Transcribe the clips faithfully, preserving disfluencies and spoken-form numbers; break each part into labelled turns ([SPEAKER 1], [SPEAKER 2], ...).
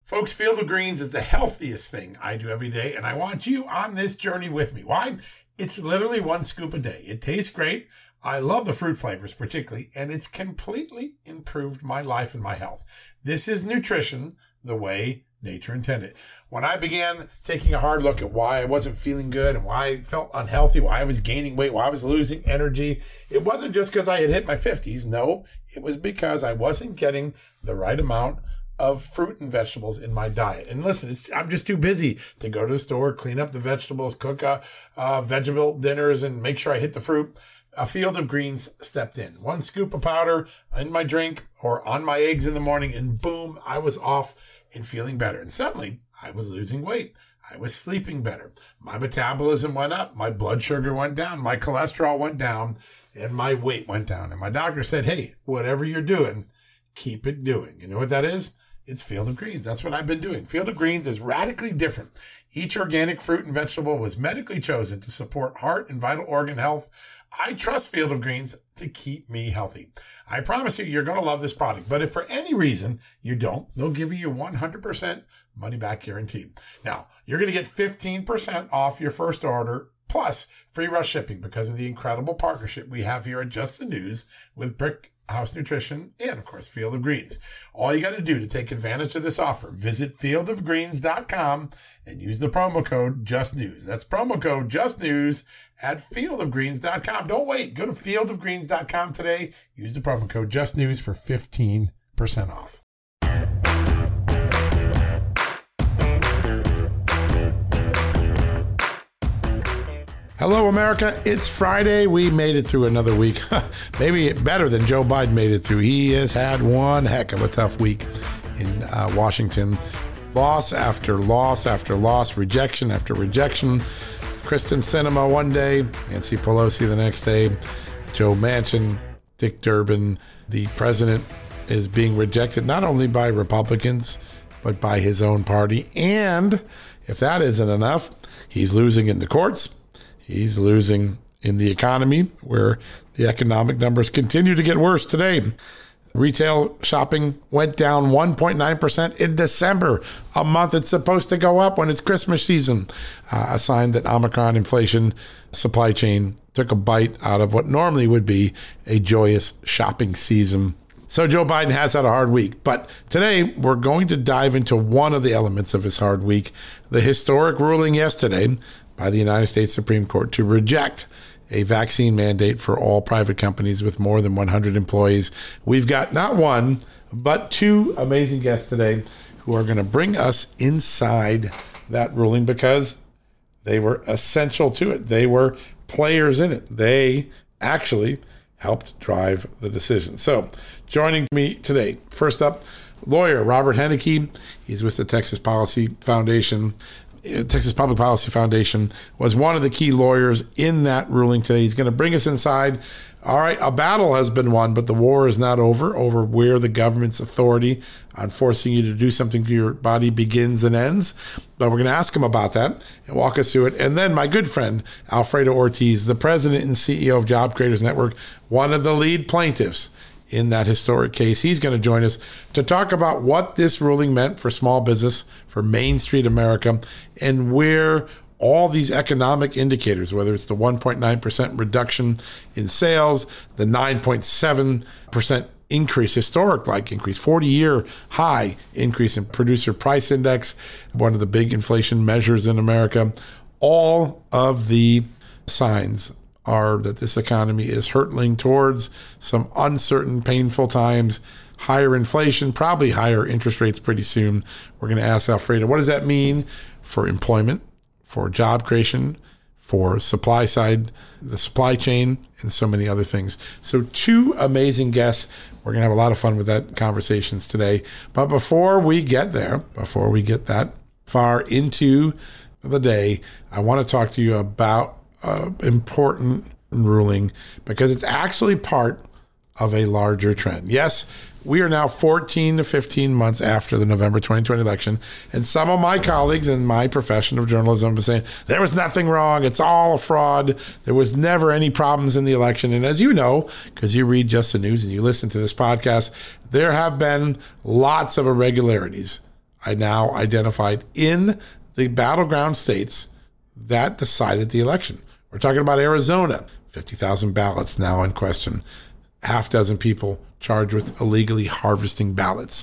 [SPEAKER 1] Folks, Field of Greens is the healthiest thing I do every day, and I want you on this journey with me. Why? It's literally one scoop a day. It tastes great. I love the fruit flavors particularly, and it's completely improved my life and my health. This is nutrition the way nature intended. When I began taking a hard look at why I wasn't feeling good and why I felt unhealthy, why I was gaining weight, why I was losing energy, it wasn't just because I had hit my fifties. No, it was because I wasn't getting the right amount of fruit and vegetables in my diet. And listen, it's, I'm just too busy to go to the store, clean up the vegetables, cook uh, uh, vegetable dinners, and make sure I hit the fruit. A Field of Greens stepped in. One scoop of powder in my drink or on my eggs in the morning, and boom, I was off and feeling better. And suddenly, I was losing weight. I was sleeping better. My metabolism went up. My blood sugar went down. My cholesterol went down. And my weight went down. And my doctor said, hey, whatever you're doing, keep it doing. You know what that is? It's Field of Greens. That's what I've been doing. Field of Greens is radically different. Each organic fruit and vegetable was medically chosen to support heart and vital organ health. I trust Field of Greens to keep me healthy. I promise you, you're going to love this product. But if for any reason you don't, they'll give you your one hundred percent money back guarantee. Now, you're going to get fifteen percent off your first order plus free rush shipping because of the incredible partnership we have here at Just the News with Brick House Nutrition, and of course, Field of Greens. All you got to do to take advantage of this offer, visit field of greens dot com and use the promo code JUSTNEWS. That's promo code JUSTNEWS at field of greens dot com. Don't wait. Go to field of greens dot com today. Use the promo code JUSTNEWS for fifteen percent off. Hello, America. It's Friday. We made it through another week. Maybe better than Joe Biden made it through. He has had one heck of a tough week in uh, Washington. Loss after loss after loss, rejection after rejection. Kristen Sinema one day, Nancy Pelosi the next day, Joe Manchin, Dick Durbin. The president is being rejected not only by Republicans, but by his own party. And if that isn't enough, he's losing in the courts. He's losing in the economy, where the economic numbers continue to get worse today. Retail shopping went down one point nine percent in December, a month it's supposed to go up when it's Christmas season. Uh, a sign that Omicron inflation supply chain took a bite out of what normally would be a joyous shopping season. So Joe Biden has had a hard week, but today we're going to dive into one of the elements of his hard week, the historic ruling yesterday by the United States Supreme Court to reject a vaccine mandate for all private companies with more than one hundred employees. We've got not one, but two amazing guests today who are going to bring us inside that ruling because they were essential to it. They were players in it. They actually helped drive the decision. So joining me today, first up, lawyer Robert Henneke. He's with the Texas Policy Foundation. Texas Public Policy Foundation was one of the key lawyers in that ruling today. He's going to bring us inside. All right, a battle has been won, but the war is not over, over where the government's authority on forcing you to do something to your body begins and ends. But we're going to ask him about that and walk us through it. And then my good friend, Alfredo Ortiz, the president and C E O of Job Creators Network, one of the lead plaintiffs in that historic case. He's going to join us to talk about what this ruling meant for small business, for Main Street America, and where all these economic indicators, whether it's the one point nine percent reduction in sales, the nine point seven percent increase, historic-like increase, forty-year high increase in producer price index, one of the big inflation measures in America, all of the signs are that this economy is hurtling towards some uncertain, painful times, higher inflation, probably higher interest rates pretty soon. We're going to ask Alfredo, what does that mean for employment, for job creation, for supply side, the supply chain, and so many other things. So two amazing guests. We're going to have a lot of fun with that conversations today. But before we get there, before we get that far into the day, I want to talk to you about Uh, important ruling because it's actually part of a larger trend. Yes, we are now fourteen to fifteen months after the November twenty twenty election, and some of my colleagues in my profession of journalism are saying there was nothing wrong, it's all a fraud, there was never any problems in the election. And as you know, because you read Just the News and you listen to this podcast, there have been lots of irregularities are now identified in the battleground states that decided the election. We're talking about Arizona, fifty thousand ballots now in question, half dozen people charged with illegally harvesting ballots.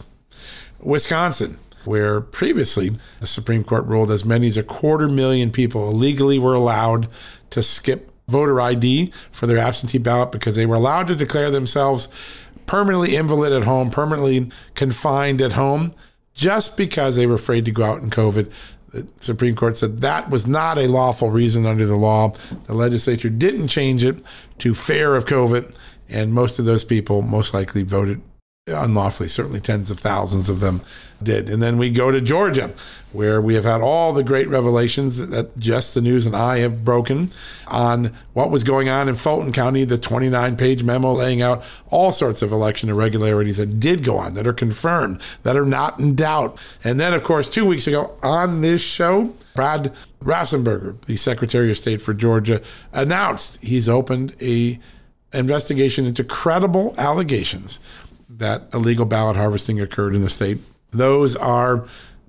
[SPEAKER 1] Wisconsin, where previously the Supreme Court ruled as many as a quarter million people illegally were allowed to skip voter I D for their absentee ballot because they were allowed to declare themselves permanently invalid at home, permanently confined at home, just because they were afraid to go out in COVID. The Supreme Court said that was not a lawful reason under the law. The legislature didn't change it to fear of COVID, and most of those people most likely voted unlawfully. Certainly tens of thousands of them did. And then we go to Georgia, where we have had all the great revelations that Just the News and I have broken on what was going on in Fulton County, the twenty-nine page memo laying out all sorts of election irregularities that did go on, that are confirmed, that are not in doubt. And then, of course, two weeks ago on this show, Brad Raffensperger, the Secretary of State for Georgia, announced he's opened a investigation into credible allegations that illegal ballot harvesting occurred in the state. Those are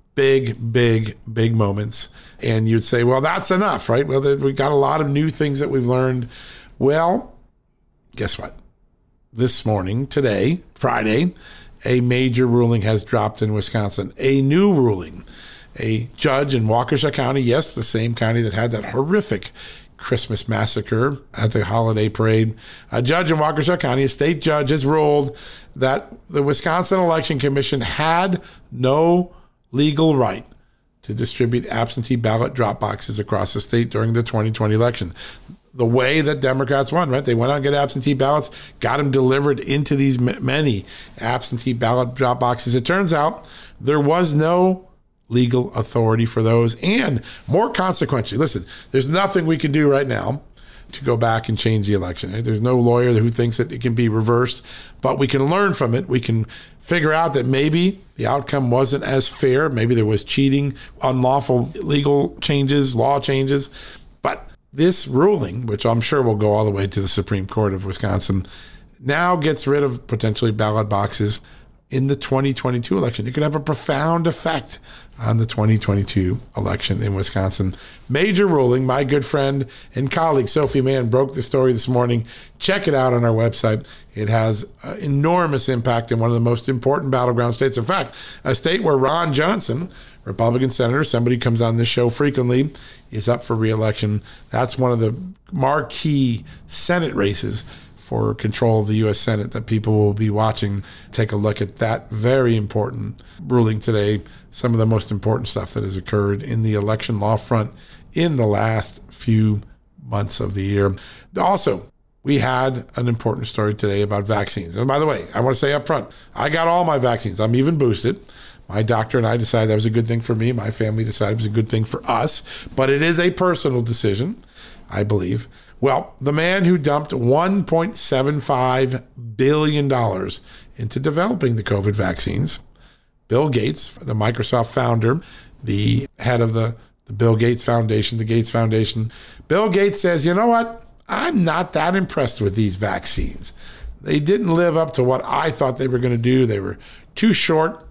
[SPEAKER 1] big, big, big moments. And you'd say, well, that's enough, right? Well, we've got a lot of new things that we've learned. Well, guess what? This morning, today, Friday, a major ruling has dropped in Wisconsin. A new ruling. A judge in Waukesha County, yes, the same county that had that horrific Christmas massacre at the holiday parade. A judge in Waukesha County, a state judge, has ruled that the Wisconsin Election Commission had no legal right to distribute absentee ballot drop boxes across the state during the twenty twenty election. The way that Democrats won, right? They went out and got absentee ballots, got them delivered into these many absentee ballot drop boxes. It turns out there was no legal authority for those, and more consequentially, listen, there's nothing we can do right now to go back and change the election. There's no lawyer who thinks that it can be reversed, but we can learn from it. We can figure out that maybe the outcome wasn't as fair. Maybe there was cheating, unlawful legal changes, law changes. But this ruling, which I'm sure will go all the way to the Supreme Court of Wisconsin, now gets rid of potentially ballot boxes in the twenty twenty-two election. It could have a profound effect on the twenty twenty-two election in Wisconsin. Major ruling. My good friend and colleague Sophie Mann broke the story this morning. Check it out on our website. It has uh, enormous impact in one of the most important battleground states. In fact, a state where Ron Johnson, Republican senator, somebody who comes on this show frequently, is up for re-election. That's one of the marquee Senate races for control of the U S Senate that people will be watching. Take a look at that very important ruling today. Some of the most important stuff that has occurred in the election law front in the last few months of the year. Also, we had an important story today about vaccines. And by the way, I want to say up front, I got all my vaccines. I'm even boosted. My doctor and I decided that was a good thing for me. My family decided it was a good thing for us. But it is a personal decision, I believe. Well, the man who dumped one point seven five billion dollars into developing the COVID vaccines, Bill Gates, the Microsoft founder, the head of the, the Bill Gates Foundation, the Gates Foundation, Bill Gates says, you know what? I'm not that impressed with these vaccines. They didn't live up to what I thought they were going to do. They were too short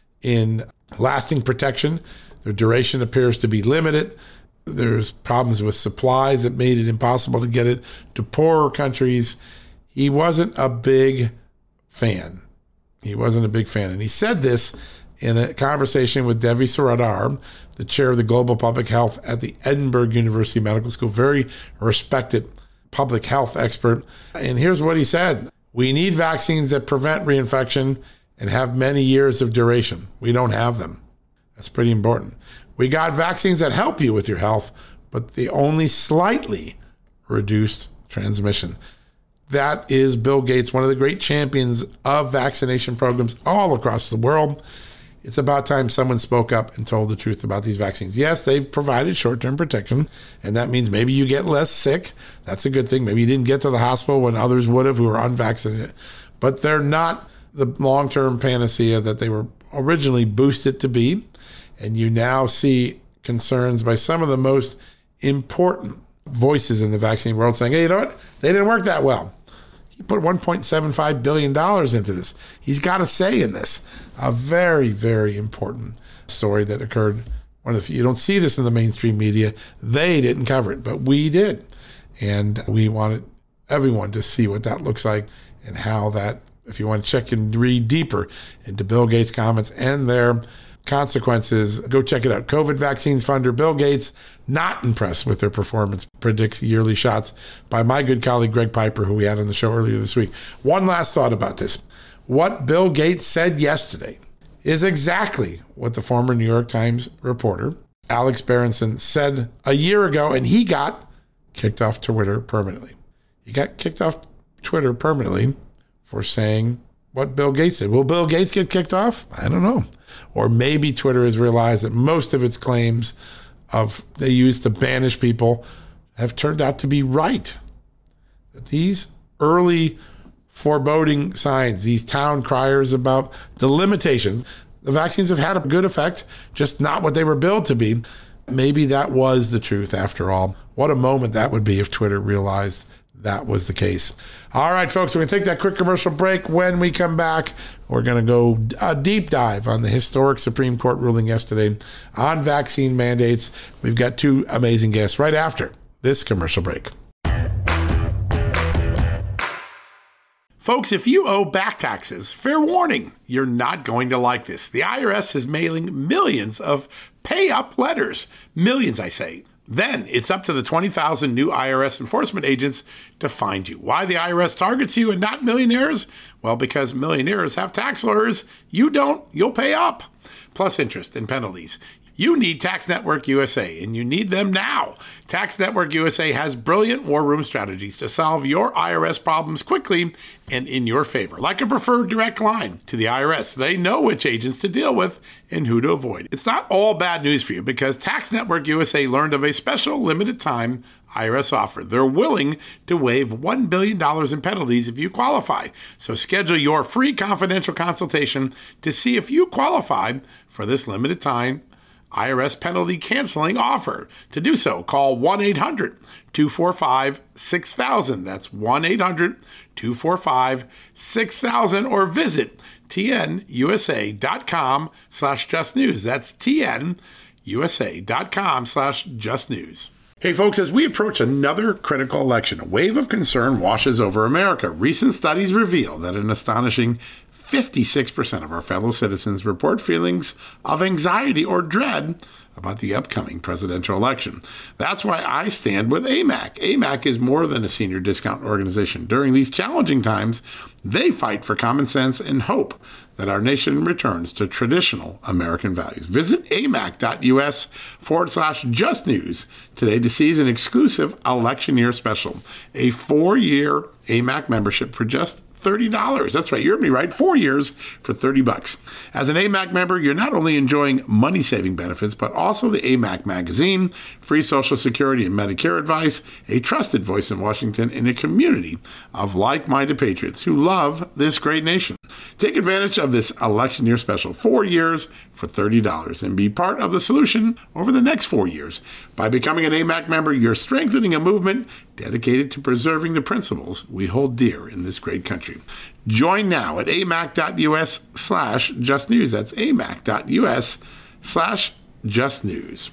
[SPEAKER 1] in lasting protection. Their duration appears to be limited. There's problems with supplies that made it impossible to get it to poorer countries. He wasn't a big fan. He wasn't a big fan. And he said this in a conversation with Devi Saradar, the chair of the Global Public Health at the Edinburgh University Medical School, very respected public health expert. And here's what he said. We need vaccines that prevent reinfection and have many years of duration. We don't have them. That's pretty important. We got vaccines that help you with your health, but they only slightly reduced transmission. That is Bill Gates, one of the great champions of vaccination programs all across the world. It's about time someone spoke up and told the truth about these vaccines. Yes, they've provided short-term protection, and that means maybe you get less sick. That's a good thing. Maybe you didn't get to the hospital when others would have who were unvaccinated. But they're not the long-term panacea that they were originally boosted to be. And you now see concerns by some of the most important voices in the vaccine world saying, hey, you know what? They didn't work that well. He put one point seven five billion dollars into this. He's got a say in this. A very, very important story that occurred. One of the, you don't see this in the mainstream media. They didn't cover it, but we did. And we wanted everyone to see what that looks like and how that, if you want to check and read deeper into Bill Gates' comments and their consequences, go check it out. COVID vaccines funder Bill Gates, not impressed with their performance, predicts yearly shots, by my good colleague Greg Piper, who we had on the show earlier this week. One last thought about this. What Bill Gates said yesterday is exactly what the former New York Times reporter, Alex Berenson, said a year ago, and he got kicked off Twitter permanently. He got kicked off Twitter permanently for saying what Bill Gates did. Will Bill Gates get kicked off? I don't know. Or maybe Twitter has realized that most of its claims of they use to banish people have turned out to be right. That these early foreboding signs, these town criers about the limitations, the vaccines have had a good effect, just not what they were billed to be. Maybe that was the truth after all. What a moment that would be if Twitter realized that was the case. All right, folks, we're going to take that quick commercial break. When we come back, we're going to go a deep dive on the historic Supreme Court ruling yesterday on vaccine mandates. We've got two amazing guests right after this commercial break. Folks, if you owe back taxes, fair warning, you're not going to like this. The I R S is mailing millions of pay-up letters. Millions, I say. Then it's up to the twenty thousand new I R S enforcement agents to find you. Why the I R S targets you and not millionaires? Well, because millionaires have tax lawyers. You don't, you'll pay up. Plus interest and penalties. You need Tax Network U S A, and you need them now. Tax Network U S A has brilliant war room strategies to solve your I R S problems quickly and in your favor. Like a preferred direct line to the I R S. They know which agents to deal with and who to avoid. It's not all bad news for you because Tax Network U S A learned of a special limited time I R S offer. They're willing to waive one billion dollars in penalties if you qualify. So schedule your free confidential consultation to see if you qualify for this limited time I R S penalty canceling offer. To do so, call one eight hundred two four five six thousand. That's one eight hundred two four five six thousand or visit tnusa.com slash just news. That's tnusa.com slash just news. Hey folks, as we approach another critical election, a wave of concern washes over America. Recent studies reveal that an astonishing fifty-six percent of our fellow citizens report feelings of anxiety or dread about the upcoming presidential election. That's why I stand with A M A C. A M A C is more than a senior discount organization. During these challenging times, they fight for common sense and hope that our nation returns to traditional American values. Visit amac.us forward slash just news today to seize an exclusive election year special, a four-year A M A C membership for just thirty dollars. That's right. You heard me right. Four years for thirty bucks. As an A M A C member, you're not only enjoying money-saving benefits, but also the A M A C magazine, free Social Security and Medicare advice, a trusted voice in Washington, and a community of like-minded patriots who love this great nation. Take advantage of this election year special, four years for thirty dollars, and be part of the solution over the next four years. By becoming an A M A C member, you're strengthening a movement dedicated to preserving the principles we hold dear in this great country. Join now at amac.us slash just news. That's amac.us slash just news.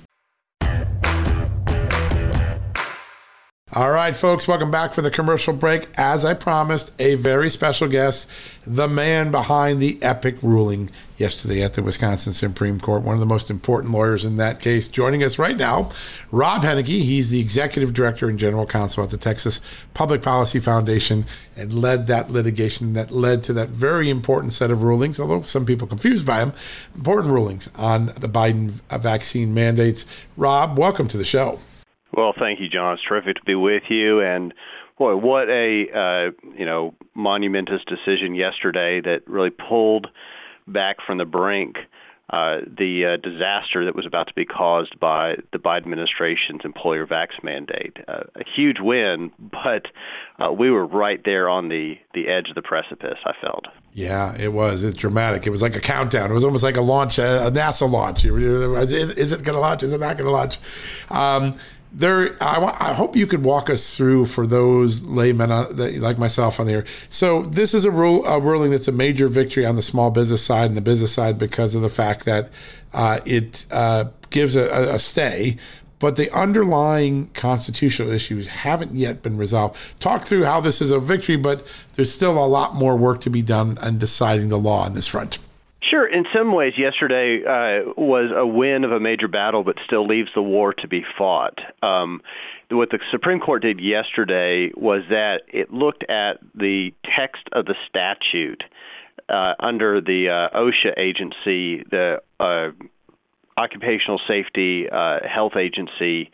[SPEAKER 1] All right, folks, welcome back for the commercial break. As I promised, a very special guest, the man behind the epic ruling yesterday at the Wisconsin Supreme Court, one of the most important lawyers in that case. Joining us right now, Rob Henneke. He's the executive director and general counsel at the Texas Public Policy Foundation and led that litigation that led to that very important set of rulings, although some people confused by them, important rulings on the Biden vaccine mandates. Rob, welcome to the show.
[SPEAKER 2] Well, thank you, John. It's terrific to be with you. And boy, what a uh, you know monumentous decision yesterday that really pulled back from the brink uh, the uh, disaster that was about to be caused by the Biden administration's employer vax mandate. Uh, a huge win, but uh, we were right there on the, the edge of the precipice, I felt.
[SPEAKER 1] Yeah, it was. It's dramatic. It was like a countdown. It was almost like a launch, a NASA launch. Is it going to launch? Is it not going to launch? Um, There, I, want, I hope you could walk us through for those laymen uh, that, like myself on the air. So this is a, rule, a ruling that's a major victory on the small business side and the business side because of the fact that uh, it uh, gives a, a stay, but the underlying constitutional issues haven't yet been resolved. Talk through how this is a victory, but there's still a lot more work to be done on deciding the law on this front.
[SPEAKER 2] Sure. In some ways, yesterday uh, was a win of a major battle, but still leaves the war to be fought. Um, what the Supreme Court did yesterday was that it looked at the text of the statute uh, under the uh, OSHA agency, the uh, Occupational Safety uh, Health Agency,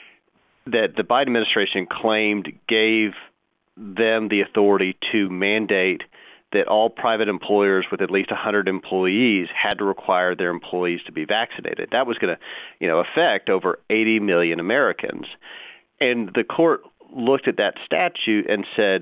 [SPEAKER 2] that the Biden administration claimed gave them the authority to mandate that all private employers with at least one hundred employees had to require their employees to be vaccinated. That was going to, you know, affect over eighty million Americans. And the court looked at that statute and said,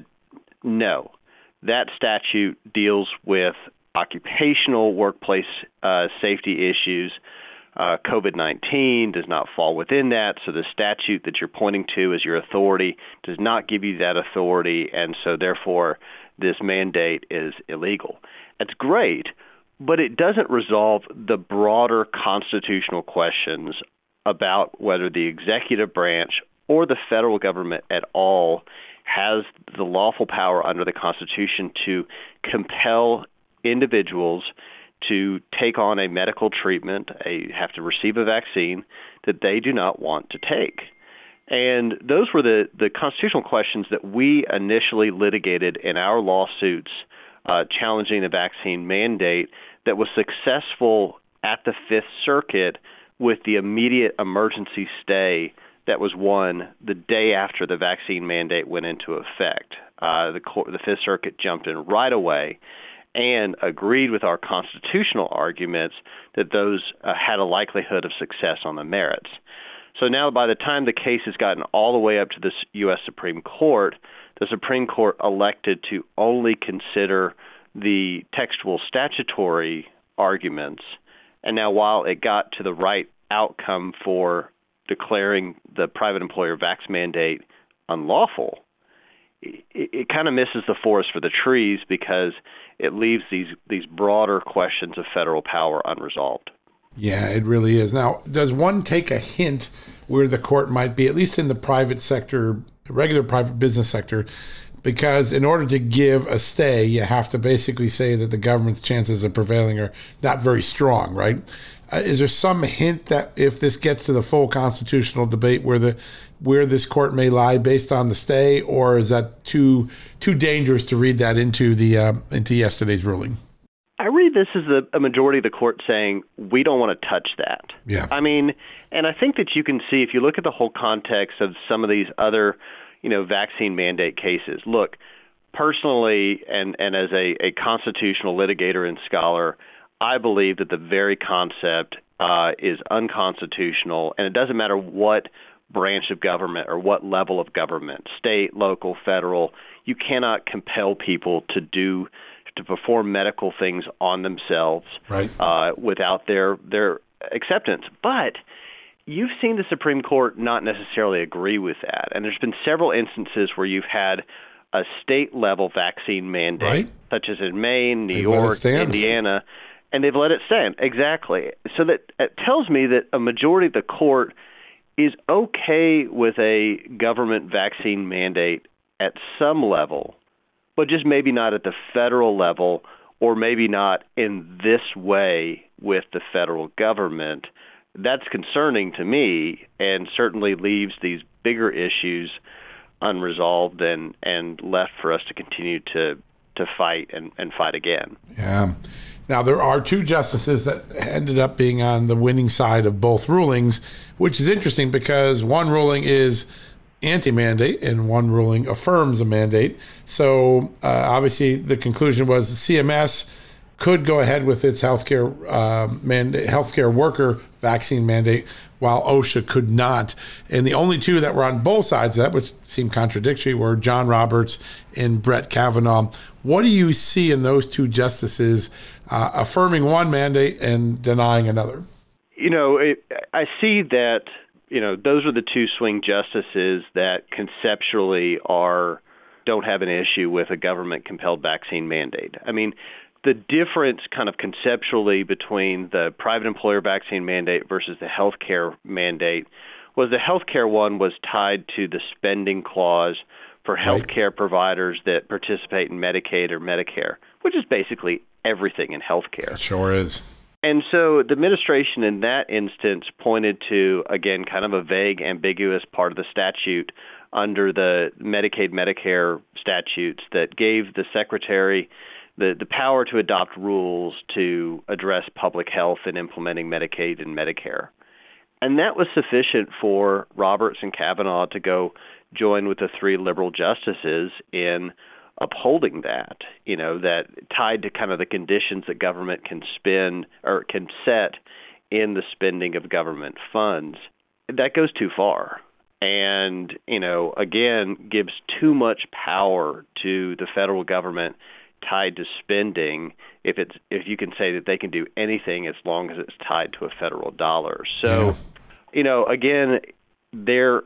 [SPEAKER 2] no, that statute deals with occupational workplace uh, safety issues. Uh, COVID nineteen does not fall within that, so the statute that you're pointing to as your authority does not give you that authority, and so therefore this mandate is illegal. That's great, but it doesn't resolve the broader constitutional questions about whether the executive branch or the federal government at all has the lawful power under the Constitution to compel individuals to take on a medical treatment, a, have to receive a vaccine that they do not want to take. And those were the, the constitutional questions that we initially litigated in our lawsuits uh, challenging the vaccine mandate that was successful at the Fifth Circuit with the immediate emergency stay that was won the day after the vaccine mandate went into effect. Uh, the, court, the Fifth Circuit jumped in right away and agreed with our constitutional arguments that those uh, had a likelihood of success on the merits. So now by the time the case has gotten all the way up to the U S Supreme Court, the Supreme Court elected to only consider the textual statutory arguments. And now while it got to the right outcome for declaring the private employer vax mandate unlawful, it, it kind of misses the forest for the trees because it leaves these, these broader questions of federal power unresolved.
[SPEAKER 1] Yeah, it really is. Now, does one take a hint where the court might be, at least in the private sector, regular private business sector, because in order to give a stay, you have to basically say that the government's chances of prevailing are not very strong, right? Uh, is there some hint that if this gets to the full constitutional debate where the where this court may lie based on the stay, or is that too too dangerous to read that into the uh, into yesterday's ruling?
[SPEAKER 2] I read this as a, a majority of the court saying, we don't want to touch that.
[SPEAKER 1] Yeah.
[SPEAKER 2] I mean, and I think that you can see, if you look at the whole context of some of these other, you know, vaccine mandate cases, look, personally and, and as a, a constitutional litigator and scholar, I believe that the very concept uh, is unconstitutional, and it doesn't matter what branch of government or what level of government, state, local, federal, you cannot compel people to do to perform medical things on themselves,
[SPEAKER 1] right,
[SPEAKER 2] uh, without their their acceptance. But you've seen the Supreme Court not necessarily agree with that. And there's been several instances where you've had a state-level vaccine mandate,
[SPEAKER 1] right,
[SPEAKER 2] such as in Maine, New
[SPEAKER 1] they've
[SPEAKER 2] York, Indiana, and they've let it stand. Exactly. So that it tells me that a majority of the court is okay with a government vaccine mandate at some level, but just maybe not at the federal level, or maybe not in this way with the federal government. That's concerning to me, and certainly leaves these bigger issues unresolved and, and left for us to continue to to fight and, and fight again.
[SPEAKER 1] Yeah. Now, there are two justices that ended up being on the winning side of both rulings, which is interesting because one ruling is anti-mandate and one ruling affirms a mandate. So uh, obviously the conclusion was the C M S could go ahead with its healthcare uh, mandate, healthcare worker vaccine mandate, while OSHA could not. And the only two that were on both sides of that, which seemed contradictory, were John Roberts and Brett Kavanaugh. What do you see in those two justices uh, affirming one mandate and denying another?
[SPEAKER 2] You know, it, I see that you know, those are the two swing justices that conceptually are don't have an issue with a government-compelled vaccine mandate. I mean, the difference kind of conceptually between the private employer vaccine mandate versus the healthcare mandate was the healthcare one was tied to the spending clause for healthcare right. providers that participate in Medicaid or Medicare, which is basically everything in healthcare.
[SPEAKER 1] It sure is.
[SPEAKER 2] And so the administration in that instance pointed to, again, kind of a vague, ambiguous part of the statute under the Medicaid, Medicare statutes that gave the secretary the, the power to adopt rules to address public health in implementing Medicaid and Medicare. And that was sufficient for Roberts and Kavanaugh to go join with the three liberal justices in upholding that, you know, that tied to kind of the conditions that government can spend or can set in the spending of government funds. That goes too far. And, you know, again, gives too much power to the federal government tied to spending if it's if you can say that they can do anything as long as it's tied to a federal dollar. So, yeah. you know, again, their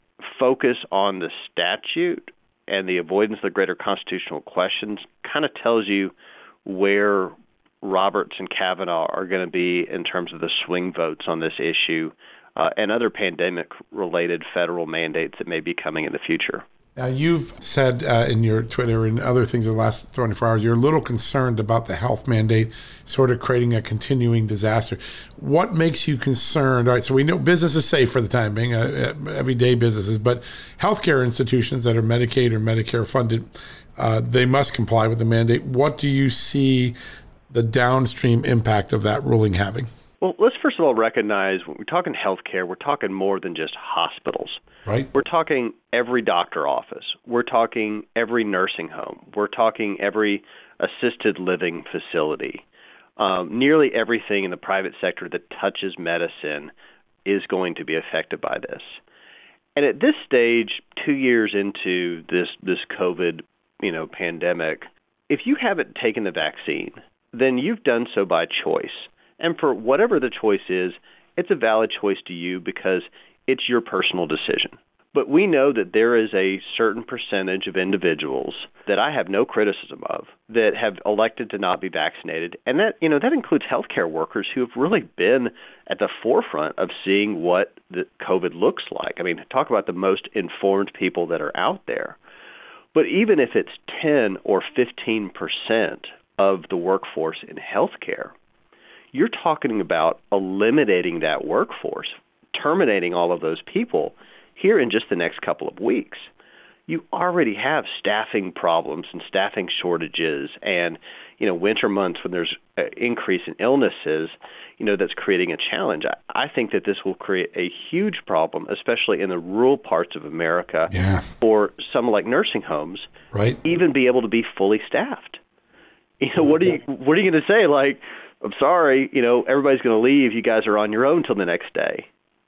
[SPEAKER 2] focus on the statute and the avoidance of the greater constitutional questions kind of tells you where Roberts and Kavanaugh are going to be in terms of the swing votes on this issue uh, and other pandemic-related federal mandates that may be coming in the future.
[SPEAKER 1] Now, you've said uh, in your Twitter and other things in the last twenty-four hours, you're a little concerned about the health mandate sort of creating a continuing disaster. What makes you concerned? All right, so we know business is safe for the time being, uh, everyday businesses, but healthcare institutions that are Medicaid or Medicare funded, uh, they must comply with the mandate. What do you see the downstream impact of that ruling having?
[SPEAKER 2] Well, let's first of all recognize when we're talking healthcare, we're talking more than just hospitals.
[SPEAKER 1] Right.
[SPEAKER 2] We're talking every doctor office. We're talking every nursing home. We're talking every assisted living facility. Um, nearly everything in the private sector that touches medicine is going to be affected by this. And at this stage, two years into this this COVID, you know, pandemic, if you haven't taken the vaccine, then you've done so by choice. And for whatever the choice is, it's a valid choice to you because it's your personal decision. But we know that there is a certain percentage of individuals that I have no criticism of that have elected to not be vaccinated. And that, you know, that includes healthcare workers who have really been at the forefront of seeing what the COVID looks like. I mean, talk about the most informed people that are out there. But even if it's ten or fifteen percent of the workforce in healthcare, you're talking about eliminating that workforce, terminating all of those people here in just the next couple of weeks. You already have staffing problems and staffing shortages and, you know, winter months when there's an increase in illnesses, you know, that's creating a challenge. I, I think that this will create a huge problem, especially in the rural parts of America,
[SPEAKER 1] yeah.
[SPEAKER 2] for some like nursing homes,
[SPEAKER 1] right?
[SPEAKER 2] Even be able to be fully staffed. You know, what are you, what are you going to say? Like, I'm sorry, you know, everybody's going to leave. You guys are on your own till the next day.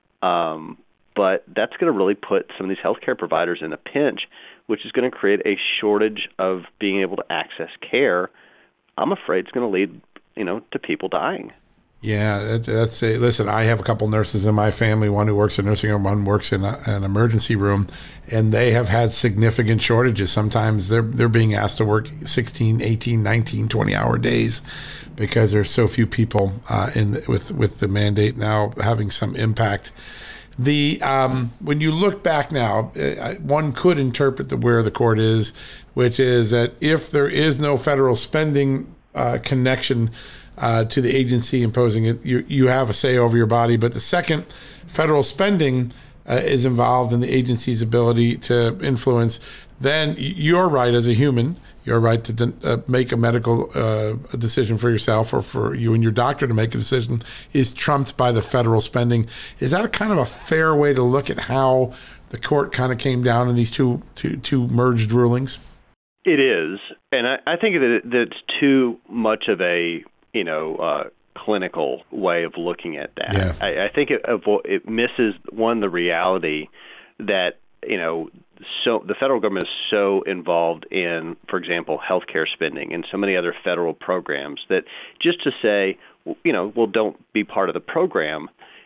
[SPEAKER 2] Um, but that's going to really put some of these healthcare providers in a pinch, which is going to create a shortage of being able to access care. I'm afraid it's going to lead, you know, to people dying.
[SPEAKER 1] Yeah, that's a, listen, I have a couple nurses in my family, one who works in a nursing home, one works in a, an emergency room, and they have had significant shortages. Sometimes they're they're being asked to work sixteen, eighteen, nineteen, twenty-hour days because there's so few people uh, in with with the mandate now having some impact. The um, when you look back now, uh, one could interpret the where the court is, which is that if there is no federal spending uh, connection Uh, to the agency imposing it, you you have a say over your body. But the second federal spending uh, is involved in the agency's ability to influence, then you're right as a human. You're right to de- uh, make a medical uh, a decision for yourself or for you and your doctor to make a decision is trumped by the federal spending. Is that a kind of a fair way to look at how the court kind of came down in these two two, two merged rulings? It is. And I, I think that, it, that it's too much of a you know, uh, clinical way of looking at that. Yeah.
[SPEAKER 2] I, I think it avo- it misses, one, the reality that, you know, so the federal government is so involved in, for example, healthcare spending and so many other federal programs that just to say, you know, well, don't be part of the program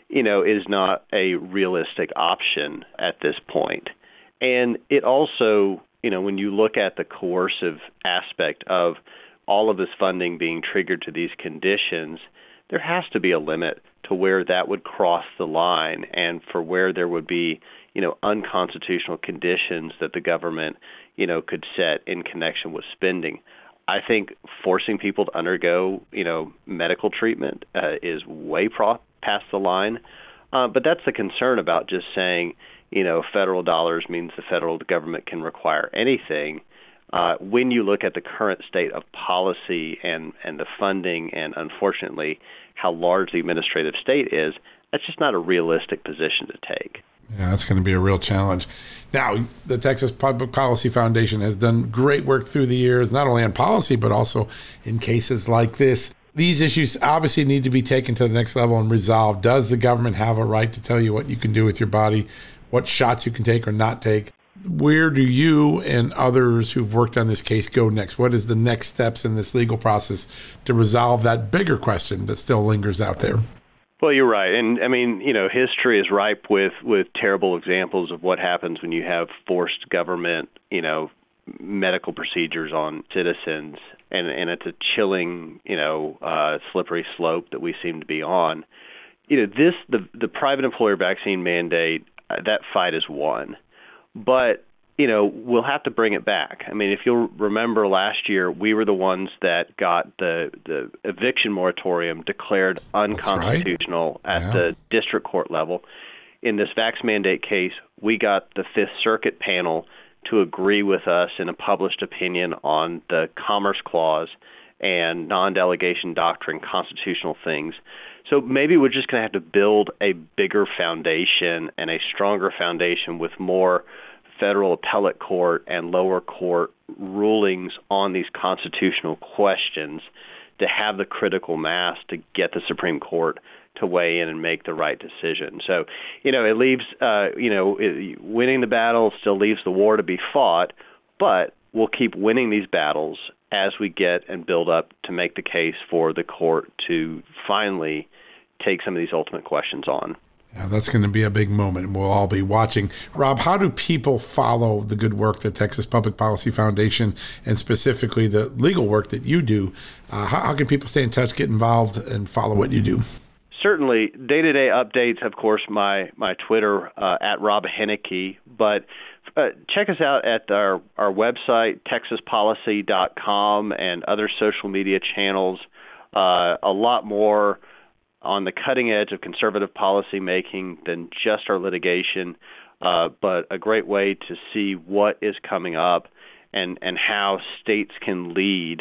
[SPEAKER 2] you know, is not a realistic option at this point. And it also, you know, when you look at the coercive aspect of all of this funding being triggered to these conditions, there has to be a limit to where that would cross the line and for where there would be, you know, unconstitutional conditions that the government, you know, could set in connection with spending. I think forcing people to undergo, you know, medical treatment uh, is way pro- past the line. Uh, but that's the concern about just saying, you know, federal dollars means the federal government can require anything. Uh, when you look at the current state of policy and, and the funding and, unfortunately, how large the administrative state is, that's just not a realistic position to take.
[SPEAKER 1] Yeah, that's going to be a real challenge. Now, the Texas Public Policy Foundation has done great work through the years, not only on policy, but also in cases like this. These issues obviously need to be taken to the next level and resolved. Does the government have a right to tell you what you can do with your body, what shots you can take or not take? Where do you and others who've worked on this case go next? What is the next steps in this legal process to resolve that bigger question that still lingers out there?
[SPEAKER 2] Well, you're right. And, I mean, you know, history is ripe with, with terrible examples of what happens when you have forced government, you know, medical procedures on citizens. And, and it's a chilling, you know, uh, slippery slope that we seem to be on. You know, this, the, the private employer vaccine mandate, uh, that fight is won. But, you know, we'll have to bring it back. I mean, if you'll remember last year, we were the ones that got the, the eviction moratorium declared unconstitutional right. at yeah. the district court level. In this vax mandate case, we got the Fifth Circuit panel to agree with us in a published opinion on the Commerce Clause and non-delegation doctrine, constitutional things. So maybe we're just going to have to build a bigger foundation and a stronger foundation with more federal appellate court and lower court rulings on these constitutional questions to have the critical mass to get the Supreme Court to weigh in and make the right decision. So, you know, it leaves, uh, you know, it, winning the battle still leaves the war to be fought, but we'll keep winning these battles as we get and build up to make the case for the court to finally take some of these ultimate questions on.
[SPEAKER 1] Yeah, that's going to be a big moment, and we'll all be watching. Rob, how do people follow the good work that Texas Public Policy Foundation and specifically the legal work that you do? Uh, how, how can people stay in touch, get involved, and follow what you do?
[SPEAKER 2] Certainly, day-to-day updates, of course, my, my Twitter, uh, at Rob Henneke, but uh, check us out at our, our website, texas policy dot com, and other social media channels. Uh, a lot more on the cutting edge of conservative policy making than just our litigation, uh, but a great way to see what is coming up and, and how states can lead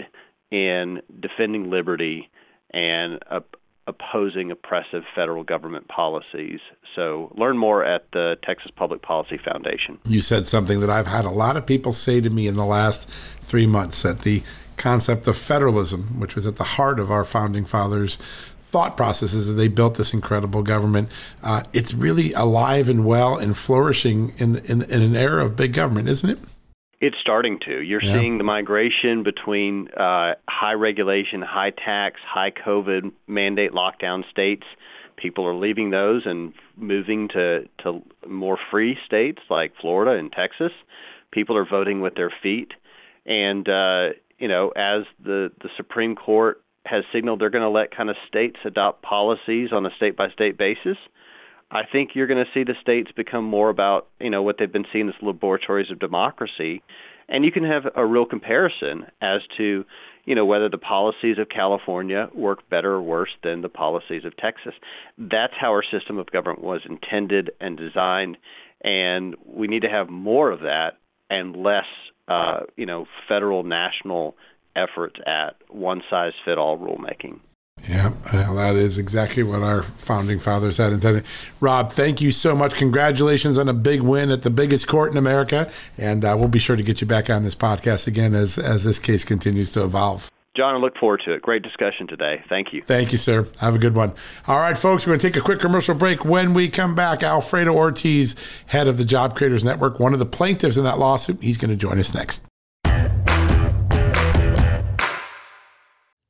[SPEAKER 2] in defending liberty and uh, opposing oppressive federal government policies. So learn more at the Texas Public Policy Foundation.
[SPEAKER 1] You said something that I've had a lot of people say to me in the last three months, that the concept of federalism, which was at the heart of our founding fathers' thought processes as they built this incredible government, uh, it's really alive and well and flourishing in, in in an era of big government, isn't it?
[SPEAKER 2] It's starting to. You're yeah. seeing the migration between uh, high regulation, high tax, high COVID mandate lockdown states. People are leaving those and moving to, to more free states like Florida and Texas. People are voting with their feet. And, uh, you know, as the, the Supreme Court has signaled they're going to let kind of states adopt policies on a state-by-state basis, I think you're going to see the states become more about, you know, what they've been seeing as laboratories of democracy. And you can have a real comparison as to, you know, whether the policies of California work better or worse than the policies of Texas. That's how our system of government was intended and designed, and we need to have more of that and less, uh, you know, federal national efforts at one-size-fit-all rulemaking.
[SPEAKER 1] Yeah, well, that is exactly what our founding fathers had intended. Rob, thank you so much. Congratulations on a big win at the biggest court in America, and uh, we'll be sure to get you back on this podcast again as, as this case continues to evolve.
[SPEAKER 2] John, I look forward to it. Great discussion today. Thank you.
[SPEAKER 1] Thank you, sir. Have a good one. All right, folks, we're going to take a quick commercial break. When we come back, Alfredo Ortiz, head of the Job Creators Network, one of the plaintiffs in that lawsuit, he's going to join us next.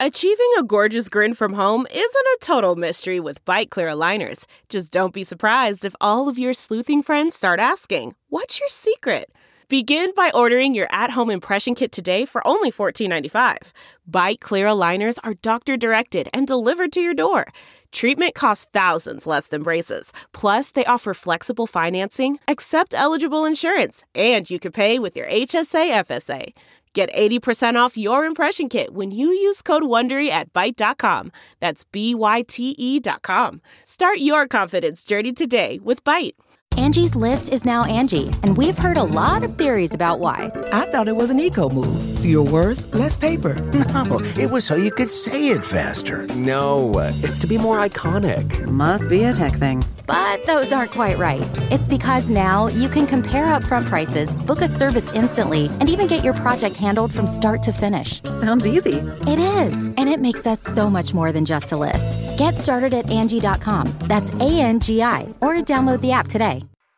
[SPEAKER 3] Achieving a gorgeous grin from home isn't a total mystery with Byte Clear aligners. Just don't be surprised if all of your sleuthing friends start asking, "What's your secret?" Begin by ordering your at-home impression kit today for only fourteen ninety-five. Byte Clear aligners are doctor-directed and delivered to your door. Treatment costs thousands less than braces. Plus, they offer flexible financing, accept eligible insurance, and you can pay with your H S A F S A. Get eighty percent off your impression kit when you use code WONDERY at Byte dot com. That's B Y T E dot com. Start your confidence journey today with Byte.
[SPEAKER 4] Angie's List is now Angie, and we've heard a lot of theories about why.
[SPEAKER 5] I thought it was an eco move. Fewer words, less paper.
[SPEAKER 6] No, it was so you could say it faster.
[SPEAKER 7] No, it's to be more iconic.
[SPEAKER 8] Must be a tech thing.
[SPEAKER 4] But those aren't quite right. It's because now you can compare upfront prices, book a service instantly, and even get your project handled from start to finish.
[SPEAKER 8] Sounds easy.
[SPEAKER 4] It is, and it makes us so much more than just a list. Get started at Angie dot com. That's A N G I, or download the app today.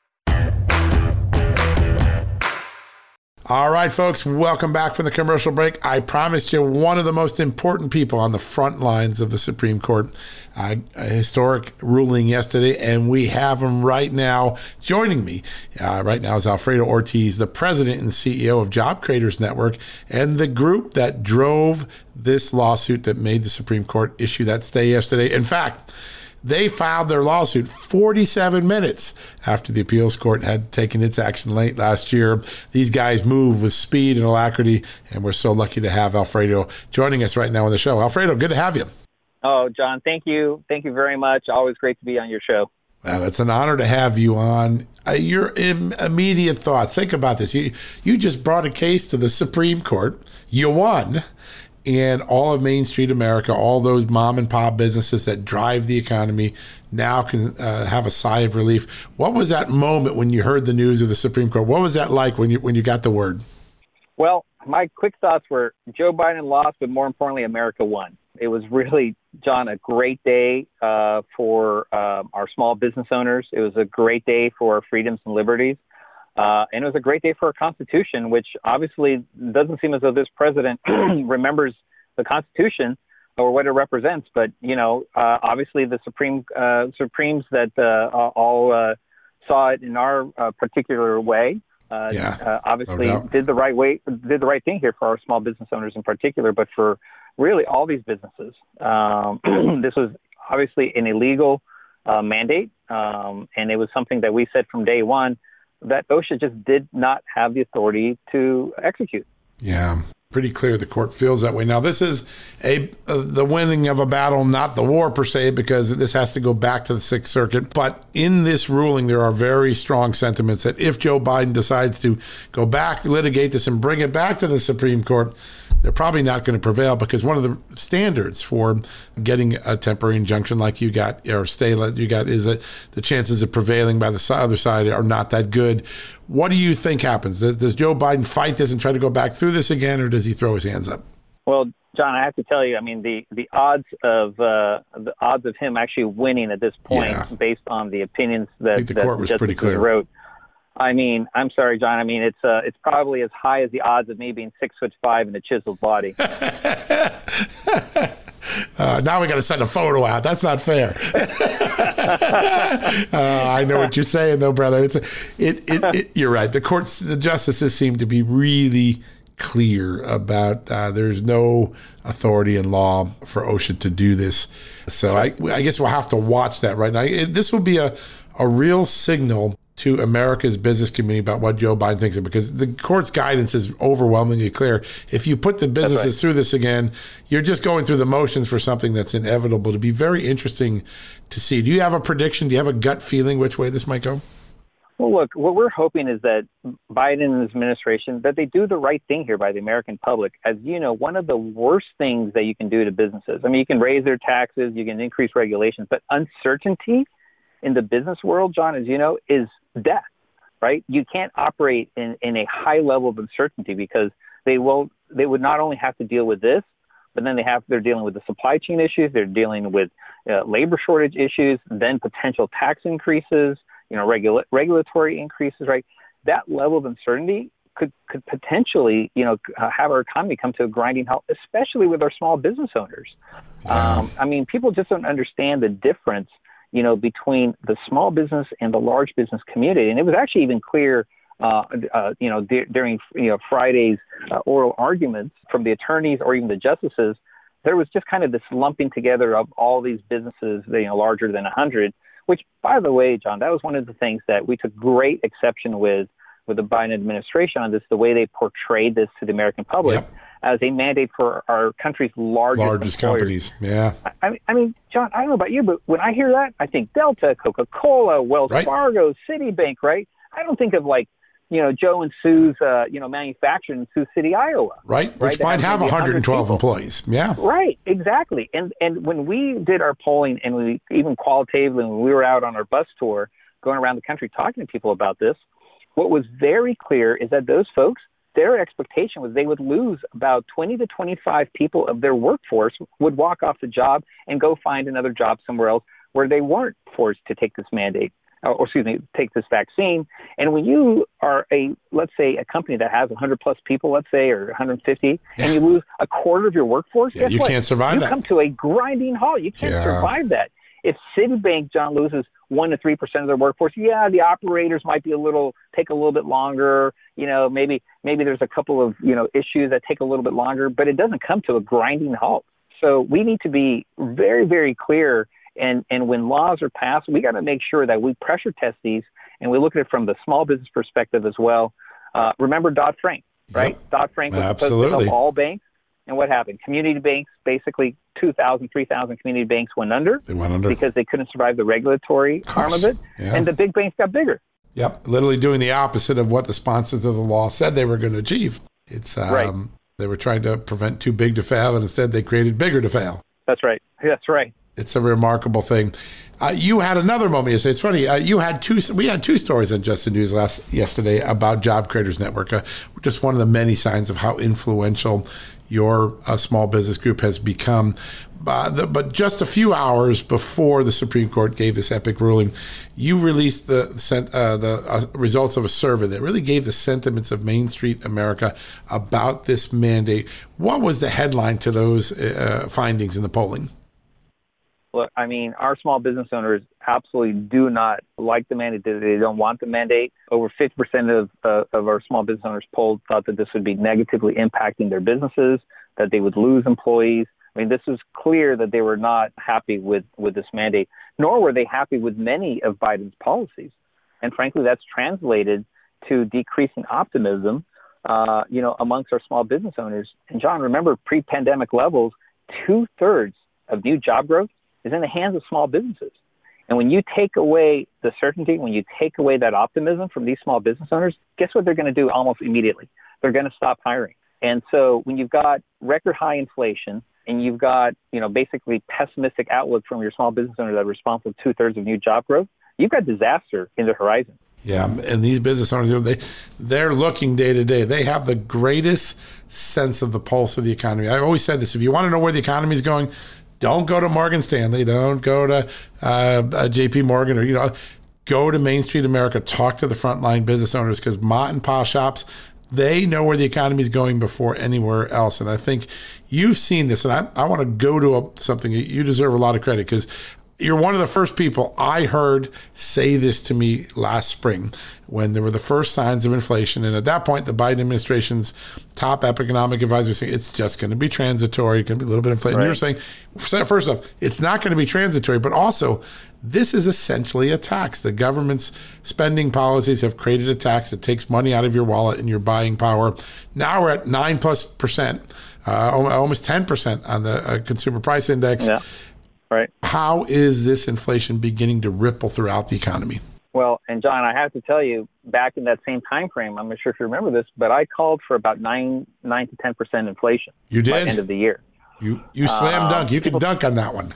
[SPEAKER 1] All right, folks, welcome back from the commercial break. I promised you one of the most important people on the front lines of the Supreme Court. Uh, a historic ruling yesterday, and we have him right now joining me. Uh, right now is Alfredo Ortiz, the president and C E O of Job Creators Network, and the group that drove this lawsuit that made the Supreme Court issue that stay yesterday. In fact, they filed their lawsuit forty-seven minutes after the appeals court had taken its action late last year. These guys move with speed and alacrity, and we're so lucky to have Alfredo joining us right now on the show. Alfredo, good to have you.
[SPEAKER 9] Oh, John, thank you. Thank you very much. Always great to be on your show.
[SPEAKER 1] Well, it's an honor to have you on. Uh, your Im- immediate thought, think about this. You, you just brought a case to the Supreme Court. You won. And all of Main Street America, all those mom and pop businesses that drive the economy now can uh, have a sigh of relief. What was that moment when you heard the news of the Supreme Court? What was that like when you when you got the word?
[SPEAKER 9] Well, my quick thoughts were Joe Biden lost, but more importantly, America won. It was really, John, a great day uh, for uh, our small business owners. It was a great day for our freedoms and liberties. Uh, and it was a great day for our Constitution, which obviously doesn't seem as though this president remembers the Constitution or what it represents. But, you know, uh, obviously the Supreme uh, Supremes that uh, all uh, saw it in our uh, particular way, uh,
[SPEAKER 1] yeah,
[SPEAKER 9] uh, obviously
[SPEAKER 1] no
[SPEAKER 9] did the right way, did the right thing here for our small business owners in particular, but for really all these businesses. Um, this was obviously an illegal uh, mandate, um, and it was something that we said from day one that OSHA just did not have the authority to execute.
[SPEAKER 1] Yeah, pretty clear the court feels that way. Now, this is a uh, the winning of a battle, not the war per se, because this has to go back to the Sixth Circuit. But in this ruling, there are very strong sentiments that if Joe Biden decides to go back, litigate this, and bring it back to the Supreme Court, they're probably not going to prevail, because one of the standards for getting a temporary injunction like you got, or stay like you got, is that the chances of prevailing by the other side are not that good. What do you think happens? Does, does Joe Biden fight this and try to go back through this again, or does he throw his hands up?
[SPEAKER 9] Well, John, I have to tell you, I mean, the, the odds of uh, the odds of him actually winning at this point, yeah, based on the opinions that,
[SPEAKER 1] I think the
[SPEAKER 9] that
[SPEAKER 1] court was
[SPEAKER 9] the
[SPEAKER 1] pretty clear.
[SPEAKER 9] wrote. I mean, I'm sorry, John. I mean, it's uh, it's probably as high as the odds of me being six foot five and a chiseled body.
[SPEAKER 1] uh, now we got to send a photo out. That's not fair. uh, I know what you're saying, though, brother. It's a, it, it, it. You're right. The courts, the justices seem to be really clear about uh, there's no authority in law for OSHA to do this. So I, I guess we'll have to watch that right now. It, this will be a, a real signal to America's business community about what Joe Biden thinks of, because the court's guidance is overwhelmingly clear. If you put the businesses right through this again, you're just going through the motions for something that's inevitable. To be very interesting to see. Do you have a prediction? Do you have a gut feeling which way this might go?
[SPEAKER 9] Well, look, what we're hoping is that Biden and his administration, that they do the right thing here by the American public. As you know, one of the worst things that you can do to businesses, I mean, you can raise their taxes, you can increase regulations, but uncertainty in the business world, John, as you know, is death, right? You can't operate in, in a high level of uncertainty, because they will, they would not only have to deal with this, but then they have, they're dealing with the supply chain issues, they're dealing with uh, labor shortage issues, then potential tax increases, you know, regula- regulatory increases, right? That level of uncertainty could could potentially, you know, have our economy come to a grinding halt, especially with our small business owners. Yeah. Um, I mean, people just don't understand the difference, you know, between the small business and the large business community. And it was actually even clear, uh, uh, you know, d- during you know Friday's uh, oral arguments from the attorneys or even the justices. There was just kind of this lumping together of all these businesses, you know, larger than one hundred, which, by the way, John, that was one of the things that we took great exception with, with the Biden administration on this, the way they portrayed this to the American public yep. as a mandate for our country's largest,
[SPEAKER 1] largest
[SPEAKER 9] employers.
[SPEAKER 1] companies. Yeah.
[SPEAKER 9] I, I mean, John, I don't know about you, but when I hear that, I think Delta, Coca-Cola, Wells right. Fargo, Citibank, right? I don't think of like, you know, Joe and Sue's, uh, you know, manufacturing in Sioux City, Iowa.
[SPEAKER 1] Right, which right? might have one hundred twelve employees. Yeah.
[SPEAKER 9] Right, exactly. And and when we did our polling and we even qualitatively, when we were out on our bus tour going around the country talking to people about this, what was very clear is that those folks, their expectation was they would lose about twenty to twenty-five people of their workforce would walk off the job and go find another job somewhere else where they weren't forced to take this mandate. Or excuse me, take this vaccine. And when you are a, let's say, a company that has one hundred plus people, let's say, or one hundred fifty, yeah. and you lose a quarter of your workforce,
[SPEAKER 1] yeah,
[SPEAKER 9] guess
[SPEAKER 1] you
[SPEAKER 9] what?
[SPEAKER 1] can't survive
[SPEAKER 9] you
[SPEAKER 1] that.
[SPEAKER 9] You come to a grinding halt. You can't yeah. survive that. If Citibank, John, loses one to three percent of their workforce, yeah, the operators might be a little take a little bit longer. You know, maybe maybe there's a couple of you know issues that take a little bit longer, but it doesn't come to a grinding halt. So we need to be very, very clear. And and when laws are passed, we got to make sure that we pressure test these and we look at it from the small business perspective as well. Uh, remember Dodd-Frank, right?
[SPEAKER 1] Yep.
[SPEAKER 9] Dodd-Frank was
[SPEAKER 1] Absolutely.
[SPEAKER 9] supposed to help all banks. And what happened? Community banks, basically two thousand, three thousand community banks went under.
[SPEAKER 1] They went under.
[SPEAKER 9] Because they couldn't survive the regulatory arm of it.
[SPEAKER 1] Yeah.
[SPEAKER 9] And the big banks got bigger.
[SPEAKER 1] Yep, literally doing the opposite of what the sponsors of the law said they were going to achieve. It's um,
[SPEAKER 9] right.
[SPEAKER 1] They were trying to prevent too big to fail, and instead they created bigger to fail.
[SPEAKER 9] That's right. That's right.
[SPEAKER 1] It's a remarkable thing. Uh, you had another moment yesterday. It's funny. Uh, you had two. We had two stories on Just the News last yesterday about Job Creators Network. Uh, just one of the many signs of how influential your uh, small business group has become. Uh, the, but just a few hours before the Supreme Court gave this epic ruling, you released the uh, the uh, results of a survey that really gave the sentiments of Main Street America about this mandate. What was the headline to those uh, findings in the polling?
[SPEAKER 9] Look, I mean, our small business owners absolutely do not like the mandate. They don't want the mandate. Over fifty percent of uh, of our small business owners polled thought that this would be negatively impacting their businesses, that they would lose employees. I mean, this was clear that they were not happy with, with this mandate, nor were they happy with many of Biden's policies. And frankly, that's translated to decreasing optimism, uh, you know, amongst our small business owners. And John, remember, pre-pandemic levels, two-thirds of new job growth is in the hands of small businesses. And when you take away the certainty, when you take away that optimism from these small business owners, guess what they're going to do almost immediately? They're going to stop hiring. And so when you've got record high inflation and you've got, you know, basically pessimistic outlook from your small business owners that are responsible for two-thirds of new job growth, you've got disaster in the horizon.
[SPEAKER 1] Yeah, and these business owners, they, they're looking day to day. They have the greatest sense of the pulse of the economy. I've always said this, if you want to know where the economy is going, don't go to Morgan Stanley, don't go to uh, J P Morgan, or, you know, go to Main Street America, talk to the frontline business owners, because mom and pop shops, they know where the economy is going before anywhere else. And I think you've seen this, and I, I want to go to a, something. You deserve a lot of credit, because you're one of the first people I heard say this to me last spring when there were the first signs of inflation. And at that point, the Biden administration's top economic advisor was saying it's just going to be transitory. It's going to be a little bit of inflation. Right. You were saying, first off, it's not going to be transitory, but also this is essentially a tax. The government's spending policies have created a tax that takes money out of your wallet and your buying power. Now we're at nine plus percent, uh, almost ten percent on the uh, consumer price index.
[SPEAKER 9] Yeah. Right.
[SPEAKER 1] How is this inflation beginning to ripple throughout the economy?
[SPEAKER 9] Well, and John, I have to tell you, back in that same time frame, I'm not sure if you remember this, but I called for about nine, nine to ten percent inflation.
[SPEAKER 1] You did?
[SPEAKER 9] By the end of the year.
[SPEAKER 1] You you slam dunk. You
[SPEAKER 9] people,
[SPEAKER 1] can dunk on that one.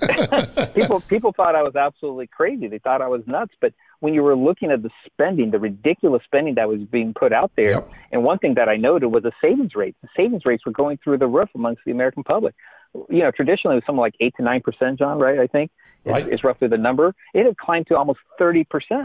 [SPEAKER 9] people people thought I was absolutely crazy. They thought I was nuts. But when you were looking at the spending, the ridiculous spending that was being put out there,
[SPEAKER 1] yep.
[SPEAKER 9] and one thing that I noted was the savings rates. The savings rates were going through the roof amongst the American public. You know, traditionally it was something like eight to nine percent, John, right? I think
[SPEAKER 1] right.
[SPEAKER 9] is, is roughly the number. It had climbed to almost thirty percent,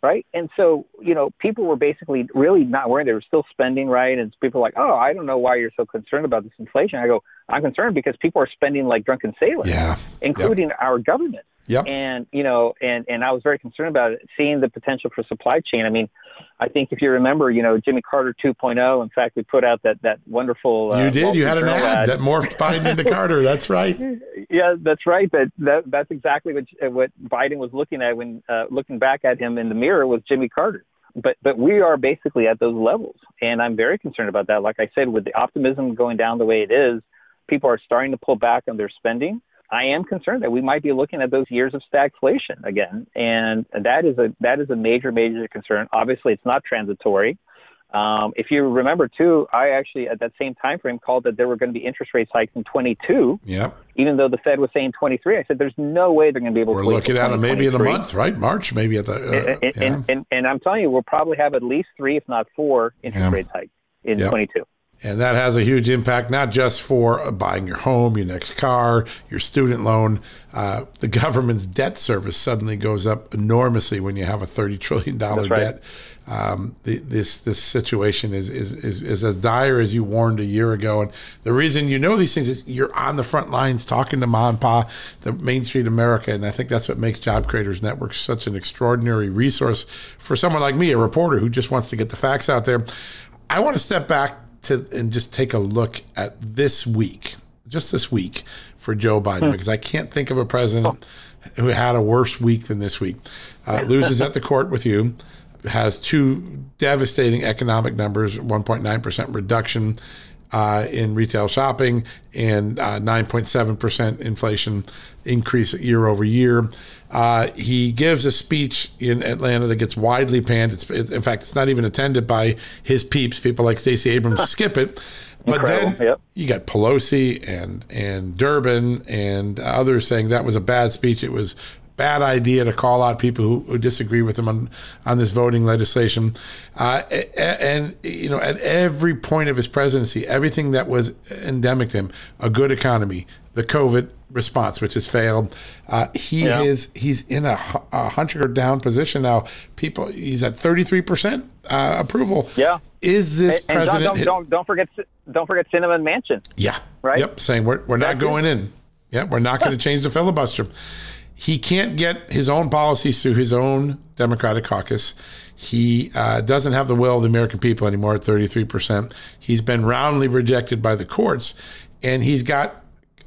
[SPEAKER 9] right? And so, you know, people were basically really not worried. They were still spending, right? And people were like, oh, I don't know why you're so concerned about this inflation. I go, I'm concerned because people are spending like drunken sailors,
[SPEAKER 1] yeah.
[SPEAKER 9] including yep. our government.
[SPEAKER 1] Yep.
[SPEAKER 9] And, you know, and, and I was very concerned about it, seeing the potential for supply chain. I mean, I think if you remember, you know, Jimmy Carter two point oh, in fact, we put out that, that wonderful. Uh,
[SPEAKER 1] you did. You had an ad, ad that morphed Biden into Carter. That's right.
[SPEAKER 9] Yeah, that's right. But that, that's exactly what what Biden was looking at when uh, looking back at him in the mirror was Jimmy Carter. But but we are basically at those levels. And I'm very concerned about that. Like I said, with the optimism going down the way it is, people are starting to pull back on their spending. I am concerned that we might be looking at those years of stagflation again, and that is a that is a major, major concern. Obviously, it's not transitory. Um, if you remember, too, I actually at that same time frame called that there were going to be interest rate hikes in twenty-two.
[SPEAKER 1] Yep. Even
[SPEAKER 9] though the Fed was saying twenty-three, I said there's no way they're going to be able
[SPEAKER 1] we're
[SPEAKER 9] to.
[SPEAKER 1] We're looking at it maybe in a month, right? March, maybe at the. Uh,
[SPEAKER 9] and, and,
[SPEAKER 1] yeah.
[SPEAKER 9] and, and, and I'm telling you, we'll probably have at least three, if not four, interest yeah. rate hikes in yep. twenty-two.
[SPEAKER 1] And that has a huge impact, not just for buying your home, your next car, your student loan. Uh, the government's debt service suddenly goes up enormously when you have a thirty trillion dollars
[SPEAKER 9] right.
[SPEAKER 1] debt. Um, the, this this situation is, is, is, is as dire as you warned a year ago. And the reason you know these things is you're on the front lines talking to Ma and Pa, the Main Street America. And I think that's what makes Job Creators Network such an extraordinary resource for someone like me, a reporter who just wants to get the facts out there. I want to step back to and just take a look at this week, just this week for Joe Biden, hmm. because I can't think of a president who had a worse week than this week. Uh, loses at the court with you, has two devastating economic numbers, one point nine percent reduction uh, in retail shopping and uh, nine point seven percent inflation increase year over year. Uh, he gives a speech in Atlanta that gets widely panned. It's, it's, in fact, it's not even attended by his peeps. People like Stacey Abrams skip it. But
[SPEAKER 9] Incredible.
[SPEAKER 1] then
[SPEAKER 9] yep.
[SPEAKER 1] you got Pelosi and and Durbin and others saying that was a bad speech. It was a bad idea to call out people who, who disagree with him on, on this voting legislation. Uh, and, and, you know, at every point of his presidency, everything that was endemic to him, a good economy, the COVID response, which has failed. Uh, he yeah. is he's in a, a hunker down position now. People, he's at thirty-three percent uh, approval.
[SPEAKER 9] Yeah.
[SPEAKER 1] Is this
[SPEAKER 9] and,
[SPEAKER 1] president?
[SPEAKER 9] And don't, don't don't forget don't forget Cinnamon Manchin.
[SPEAKER 1] Yeah.
[SPEAKER 9] Right.
[SPEAKER 1] Yep. Saying we're we're not going in. Yeah. We're not going to change the filibuster. He can't get his own policies through his own Democratic caucus. He uh, doesn't have the will of the American people anymore at thirty-three percent. He's been roundly rejected by the courts, and he's got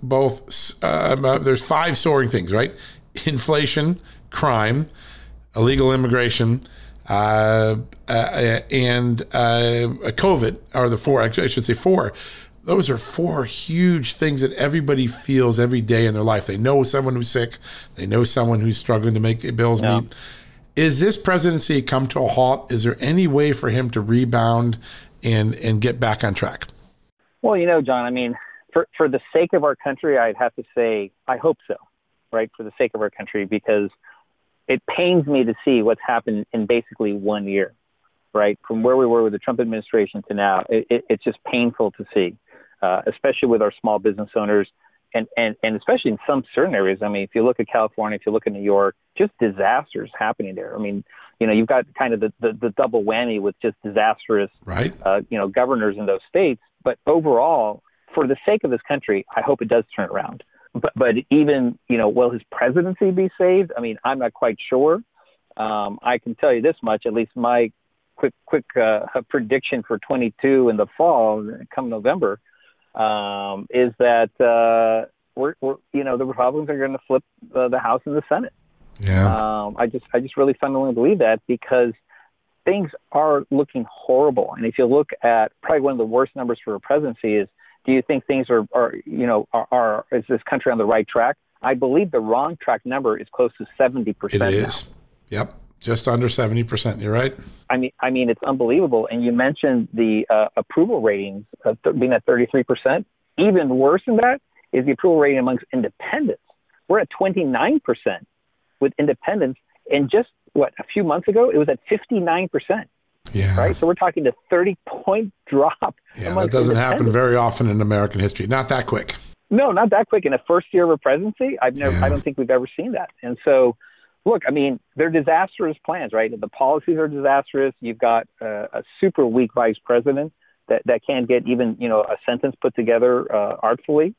[SPEAKER 1] both. Uh, there's five soaring things, right? Inflation, crime, illegal immigration, uh, uh, and uh, COVID are the four. Actually, I should say four. Those are four huge things that everybody feels every day in their life. They know someone who's sick. They know someone who's struggling to make bills
[SPEAKER 9] yeah.
[SPEAKER 1] meet. Is this presidency come to a halt? Is there any way for him to rebound and and get back on track?
[SPEAKER 9] Well, you know, John, I mean, for, for the sake of our country, I'd have to say I hope so, right, for the sake of our country, because it pains me to see what's happened in basically one year, right, from where we were with the Trump administration to now. It, it, it's just painful to see, uh, especially with our small business owners. And, and, and especially in some certain areas. I mean, if you look at California, if you look at New York, just disasters happening there. I mean, you know, you've got kind of the, the, the double whammy with just disastrous,
[SPEAKER 1] right.
[SPEAKER 9] uh, you know, governors in those states. But overall, for the sake of this country, I hope it does turn around. But, but even, you know, will his presidency be saved? I mean, I'm not quite sure. Um, I can tell you this much, at least my quick, quick uh, prediction for twenty-two in the fall, come November, Um, is that uh, we're, we're, you know, the Republicans are going to flip uh, the House and the Senate.
[SPEAKER 1] Yeah.
[SPEAKER 9] Um, I just, I just really fundamentally believe that, because things are looking horrible. And if you look at probably one of the worst numbers for a presidency is, do you think things are, are you know, are, are is this country on the right track? I believe the wrong track number is close to seventy percent.
[SPEAKER 1] It is.
[SPEAKER 9] Now.
[SPEAKER 1] Yep. Just under seventy percent. You're right.
[SPEAKER 9] I mean, I mean, it's unbelievable. And you mentioned the uh, approval ratings uh, th- being at thirty-three percent. Even worse than that is the approval rating amongst independents. We're at twenty-nine percent with independents. And just, what, a few months ago, it was at fifty-nine percent.
[SPEAKER 1] Yeah.
[SPEAKER 9] Right? So we're talking a thirty-point drop.
[SPEAKER 1] Yeah, that doesn't happen very often in American history. Not that quick.
[SPEAKER 9] No, not that quick. In the first year of a presidency, I've never,
[SPEAKER 1] yeah.
[SPEAKER 9] I don't think we've ever seen that. And so, look, I mean, they're disastrous plans, right? The policies are disastrous. You've got uh, a super weak vice president that, that can't get even, you know, a sentence put together uh, artfully.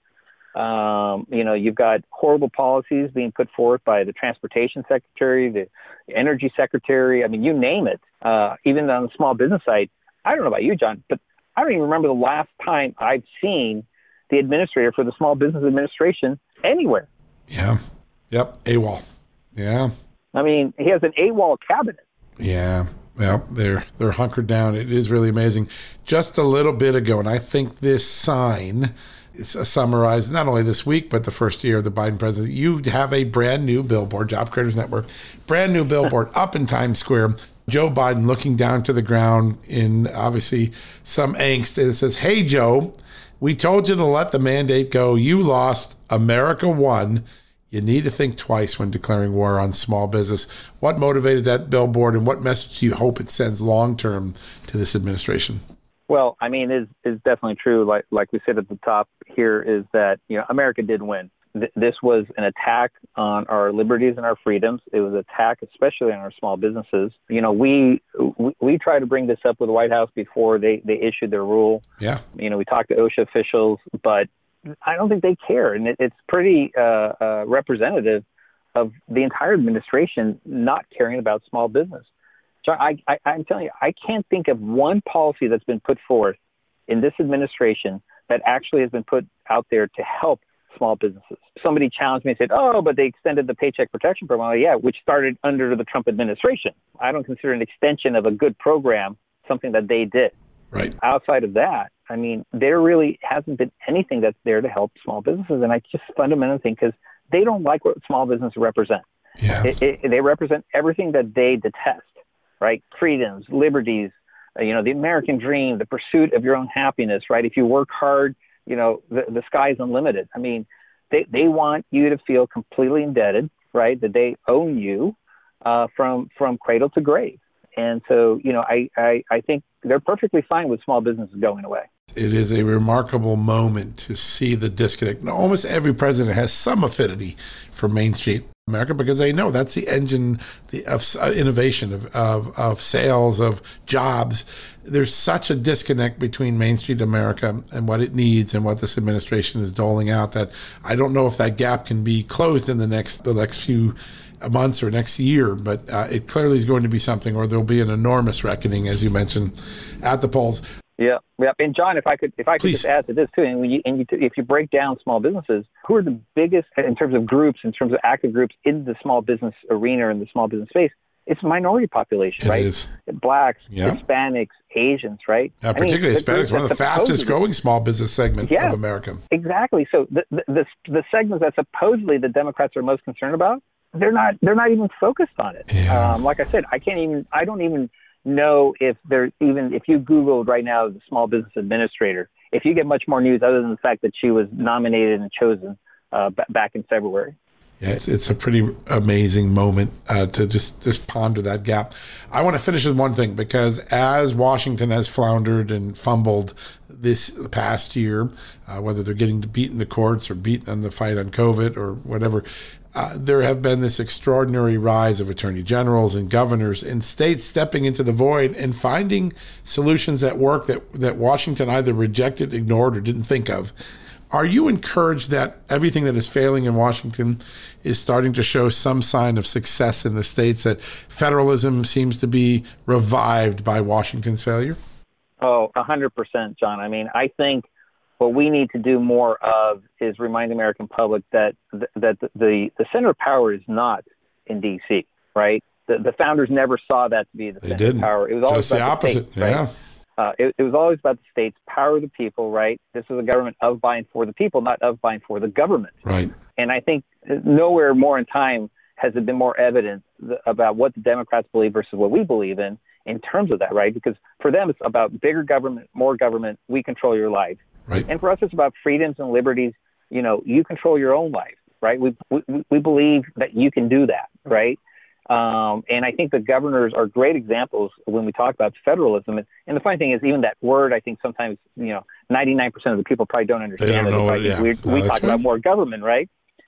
[SPEAKER 9] Um, you know, you've got horrible policies being put forth by the transportation secretary, the energy secretary. I mean, you name it. Uh, even on the small business side, I don't know about you, John, but I don't even remember the last time I've seen the administrator for the Small Business Administration anywhere.
[SPEAKER 1] Yeah. Yep. AWOL. Yeah.
[SPEAKER 9] I mean, he has an AWOL cabinet.
[SPEAKER 1] Yeah. Well, they're they're hunkered down. It is really amazing. Just a little bit ago, and I think this sign is summarized not only this week, but the first year of the Biden presidency. You have a brand new billboard, Job Creators Network, brand new billboard up in Times Square. Joe Biden looking down to the ground in obviously some angst. And it says, "Hey, Joe, we told you to let the mandate go. You lost. America won. You need to think twice when declaring war on small business." What motivated that billboard, and what message do you hope it sends long-term to this administration?
[SPEAKER 9] Well, I mean, it's, it's definitely true. Like like we said at the top here, is that, you know, America did win. Th- this was an attack on our liberties and our freedoms. It was an attack, especially on our small businesses. You know, we we, we tried to bring this up with the White House before they, they issued their rule.
[SPEAKER 1] Yeah.
[SPEAKER 9] You know, we talked to OSHA officials, but I don't think they care. And it, it's pretty uh, uh, representative of the entire administration not caring about small business. So I, I, I'm telling you, I can't think of one policy that's been put forth in this administration that actually has been put out there to help small businesses. Somebody challenged me and said, oh, but they extended the Paycheck Protection Program. Well, yeah, which started under the Trump administration. I don't consider an extension of a good program something that they did.
[SPEAKER 1] Right.
[SPEAKER 9] Outside of that, I mean, there really hasn't been anything that's there to help small businesses. And I just fundamentally think because they don't like what small businesses represent.
[SPEAKER 1] Yeah.
[SPEAKER 9] It, it, they represent everything that they detest, right? Freedoms, liberties, uh, you know, the American dream, the pursuit of your own happiness, right? If you work hard, you know, the, the sky's unlimited. I mean, they, they want you to feel completely indebted, right? That they own you uh, from from cradle to grave. And so, you know, I, I, I think they're perfectly fine with small businesses going away.
[SPEAKER 1] It is a remarkable moment to see the disconnect. Now, almost every president has some affinity for Main Street America because they know that's the engine of innovation, of, of, of sales, of jobs. There's such a disconnect between Main Street America and what it needs and what this administration is doling out that I don't know if that gap can be closed in the next the next few months or next year, but uh, it clearly is going to be something, or there'll be an enormous reckoning, as you mentioned, at the polls.
[SPEAKER 9] Yeah, yeah. And John, if I could, if I could
[SPEAKER 1] Please.
[SPEAKER 9] just add to this too, and, when you, and you, if you break down small businesses, who are the biggest in terms of groups, in terms of active groups in the small business arena and the small business space? It's minority population,
[SPEAKER 1] It
[SPEAKER 9] right?
[SPEAKER 1] is.
[SPEAKER 9] Blacks,
[SPEAKER 1] Yeah.
[SPEAKER 9] Hispanics, Asians, right?
[SPEAKER 1] Yeah,
[SPEAKER 9] I mean,
[SPEAKER 1] particularly
[SPEAKER 9] the
[SPEAKER 1] Hispanics,
[SPEAKER 9] groups
[SPEAKER 1] one of the
[SPEAKER 9] that
[SPEAKER 1] fastest
[SPEAKER 9] supposedly-
[SPEAKER 1] growing small business segment
[SPEAKER 9] Yeah.
[SPEAKER 1] of America.
[SPEAKER 9] Exactly. So the, the the the segments that supposedly the Democrats are most concerned about, they're not they're not even focused on it.
[SPEAKER 1] Yeah.
[SPEAKER 9] Um, like I said, I can't even I don't even know if there's even if you Googled right now the small business administrator, if you get much more news other than the fact that she was nominated and chosen uh, b- back in February.
[SPEAKER 1] Yeah, it's, it's a pretty amazing moment uh, to just, just ponder that gap. I want to finish with one thing, because as Washington has floundered and fumbled this past year, uh, whether they're getting beat in the courts or beaten in the fight on COVID or whatever, uh, there have been this extraordinary rise of attorney generals and governors and states stepping into the void and finding solutions that work that, that Washington either rejected, ignored, or didn't think of. Are you encouraged that everything that is failing in Washington is starting to show some sign of success in the states, that federalism seems to be revived by Washington's failure?
[SPEAKER 9] Oh, one hundred percent, John. I mean, I think what we need to do more of is remind the American public that th- that the, the, the center of power is not in D C, right? The, the founders never saw that to be the
[SPEAKER 1] They
[SPEAKER 9] center
[SPEAKER 1] didn't.
[SPEAKER 9] of power. It was always
[SPEAKER 1] Just the
[SPEAKER 9] about
[SPEAKER 1] opposite,
[SPEAKER 9] the states, right?
[SPEAKER 1] yeah.
[SPEAKER 9] Uh, it, it was always about the states, power of the people, right? This is a government of, by, and for the people, not of, by, and for the government.
[SPEAKER 1] Right.
[SPEAKER 9] And I think nowhere more in time has it been more evident th- about what the Democrats believe versus what we believe in, in terms of that, right? Because for them, it's about bigger government, more government, we control your life.
[SPEAKER 1] Right.
[SPEAKER 9] And for us, it's about freedoms and liberties. You know, you control your own life, right? We we, we believe that you can do that, right? Um, and I think the governors are great examples when we talk about federalism. And, and the funny thing is, even that word, I think sometimes, you know, ninety-nine percent of the people probably don't understand
[SPEAKER 1] They don't
[SPEAKER 9] it.
[SPEAKER 1] know
[SPEAKER 9] It's
[SPEAKER 1] it,
[SPEAKER 9] like
[SPEAKER 1] yeah.
[SPEAKER 9] We,
[SPEAKER 1] No,
[SPEAKER 9] we
[SPEAKER 1] that's
[SPEAKER 9] talk about
[SPEAKER 1] right.
[SPEAKER 9] more government, right?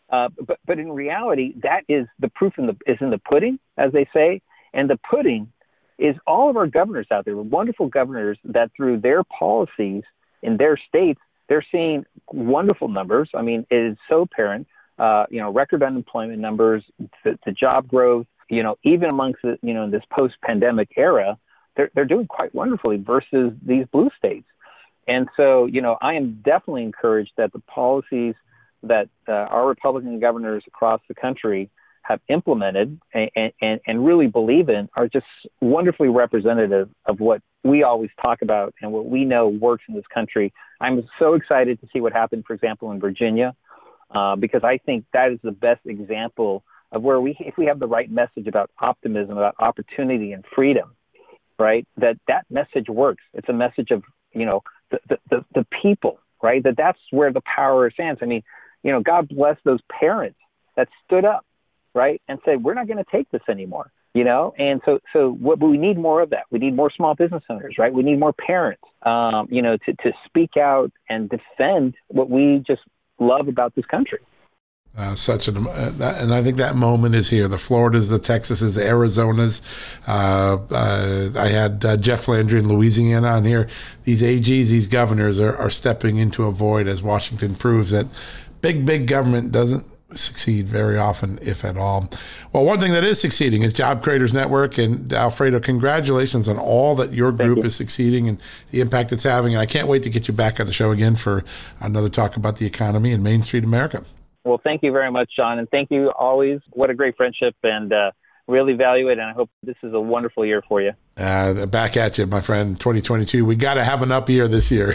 [SPEAKER 9] Uh, but but in reality, that is the proof in the is in the pudding, as they say. And the pudding is all of our governors out there, wonderful governors that through their policies in their states, they're seeing wonderful numbers. I mean, it is so apparent, uh, you know, record unemployment numbers, the, the job growth, you know, even amongst the, you know, this post-pandemic era, they're, they're doing quite wonderfully versus these blue states. And so, you know, I am definitely encouraged that the policies that uh, our Republican governors across the country have implemented and, and, and really believe in are just wonderfully representative of what we always talk about and what we know works in this country. I'm so excited to see what happened, for example, in Virginia, uh, because I think that is the best example of where we, if we have the right message about optimism, about opportunity and freedom, right, that that message works. It's a message of, you know, the, the, the, the people, right, that that's where the power stands. I mean, you know, God bless those parents that stood up, right, and said, we're not going to take this anymore, you know? And so so what we need more of that. We need more small business owners, right? We need more parents, um, you know, to, to speak out and defend what we just love about this country.
[SPEAKER 1] Uh, such an, uh, that, and I think that moment is here. The Floridas, the Texases, the Arizonas. Uh, uh, I had uh, Jeff Landry in Louisiana on here. These A Gs, these governors are, are stepping into a void, as Washington proves that big, big government doesn't succeed very often, if at all. Well, one thing that is succeeding is Job Creators Network. And Alfredo, congratulations on all that your group you. is succeeding and the impact it's having. And I can't wait to get you back on the show again for another talk about the economy in Main Street America.
[SPEAKER 9] Well, thank you very much, John. And thank you always. What a great friendship, and uh, really value it. And I hope this is a wonderful year for you.
[SPEAKER 1] Uh, back at you, my friend, twenty twenty-two. We got to have an up year this year.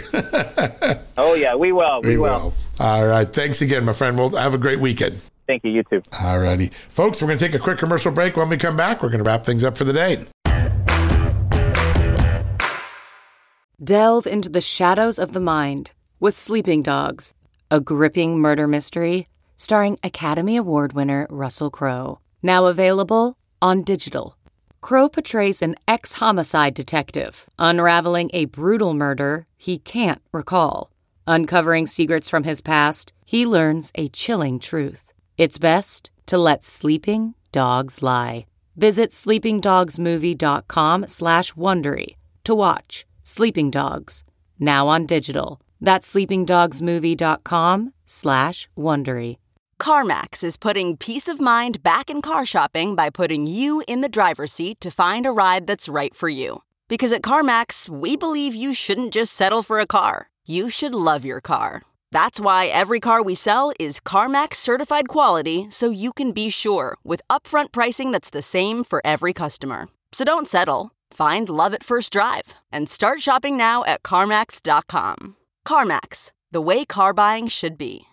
[SPEAKER 9] Oh, yeah, we will. We, we will. will.
[SPEAKER 1] All right. Thanks again, my friend. Well, have a great weekend.
[SPEAKER 9] Thank you. You too.
[SPEAKER 1] All righty. Folks, we're going to take a quick commercial break. When we come back, we're going to wrap things up for the day.
[SPEAKER 10] Delve into the shadows of the mind with Sleeping Dogs, a gripping murder mystery starring Academy Award winner Russell Crowe. Now available on digital. Crowe portrays an ex-homicide detective unraveling a brutal murder he can't recall. Uncovering secrets from his past, he learns a chilling truth. It's best to let sleeping dogs lie. Visit sleepingdogsmovie.com slash Wondery to watch Sleeping Dogs, now on digital. That's sleepingdogsmovie.com slash Wondery.
[SPEAKER 11] CarMax is putting peace of mind back in car shopping by putting you in the driver's seat to find a ride that's right for you. Because at CarMax, we believe you shouldn't just settle for a car. You should love your car. That's why every car we sell is CarMax certified quality, so you can be sure with upfront pricing that's the same for every customer. So don't settle. Find love at first drive and start shopping now at CarMax dot com. CarMax, the way car buying should be.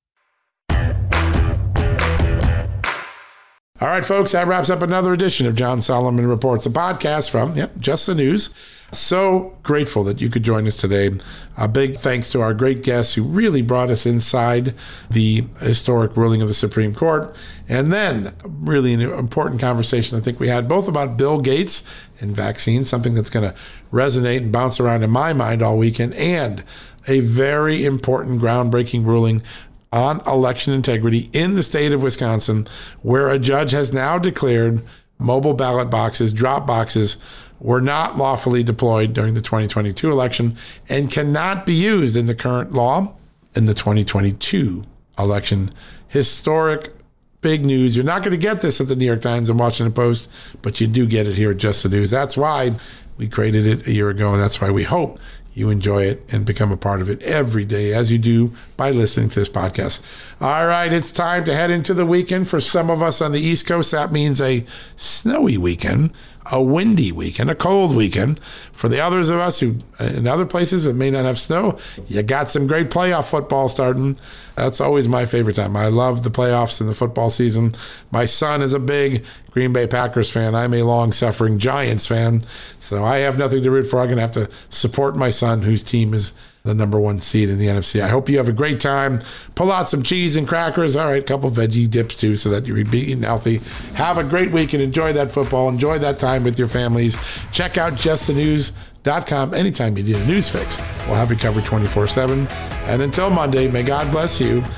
[SPEAKER 1] All right, folks, that wraps up another edition of John Solomon Reports, a podcast from, yep, Just the News. So grateful that you could join us today. A big thanks to our great guests who really brought us inside the historic ruling of the Supreme Court. And then really an important conversation I think we had both about Bill Gates and vaccines, something that's going to resonate and bounce around in my mind all weekend, and a very important groundbreaking ruling on election integrity in the state of Wisconsin, where a judge has now declared mobile ballot boxes, drop boxes, were not lawfully deployed during the twenty twenty-two election and cannot be used in the current law in the twenty twenty-two election. Historic, big news. You're not going to get this at the New York Times and Washington Post, but you do get it here at Just the News. That's why we created it a year ago, and that's why we hope you enjoy it and become a part of it every day, as you do by listening to this podcast. All right, it's time to head into the weekend. For some of us on the East Coast, that means a snowy weekend, a windy weekend, a cold weekend. For the others of us who, in other places that may not have snow, you got some great playoff football starting. That's always my favorite time. I love the playoffs and the football season. My son is a big Green Bay Packers fan. I'm a long-suffering Giants fan, so I have nothing to root for. I'm going to have to support my son, whose team is the number one seed in the N F C. I hope you have a great time. Pull out some cheese and crackers. All right, a couple veggie dips too, so that you're eating healthy. Have a great week and enjoy that football. Enjoy that time with your families. Check out just the news dot com anytime you need a news fix. We'll have you covered twenty-four seven. And until Monday, may God bless you. And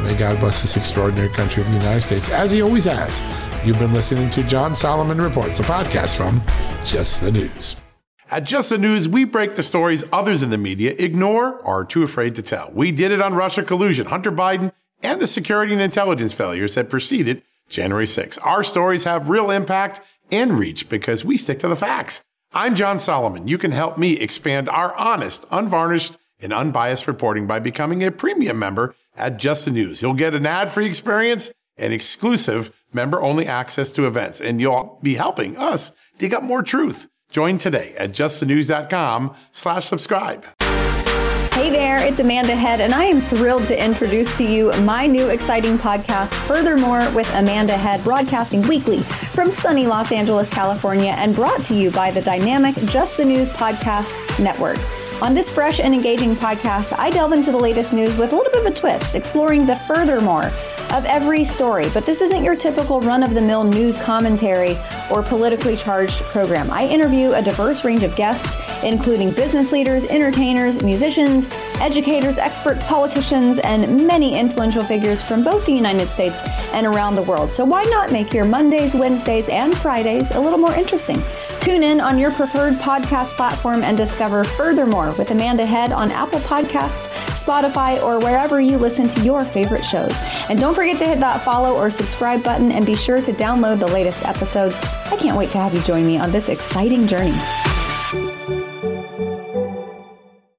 [SPEAKER 1] May God bless this extraordinary country of the United States, as he always has. You've been listening to John Solomon Reports, a podcast from Just the News. At Just the News, we break the stories others in the media ignore or are too afraid to tell. We did it on Russia collusion, Hunter Biden, and the security and intelligence failures that preceded January sixth. Our stories have real impact and reach because we stick to the facts. I'm John Solomon. You can help me expand our honest, unvarnished, and unbiased reporting by becoming a premium member at Just the News. You'll get an ad-free experience and exclusive member-only access to events, and you'll be helping us dig up more truth. Join today at justthenews.com slash subscribe.
[SPEAKER 12] Hey there, it's Amanda Head, and I am thrilled to introduce to you my new exciting podcast, Furthermore with Amanda Head, broadcasting weekly from sunny Los Angeles, California, and brought to you by the dynamic Just the News Podcast Network. On this fresh and engaging podcast, I delve into the latest news with a little bit of a twist, exploring the furthermore of every story. But this isn't your typical run-of-the-mill news commentary or politically charged program. I interview a diverse range of guests, including business leaders, entertainers, musicians, educators, experts, politicians, and many influential figures from both the United States and around the world. So why not make your Mondays, Wednesdays, and Fridays a little more interesting? Tune in on your preferred podcast platform and discover Furthermore with Amanda Head on Apple Podcasts, Spotify, or wherever you listen to your favorite shows. And don't forget to hit that follow or subscribe button and be sure to download the latest episodes. I can't wait to have you join me on this exciting journey.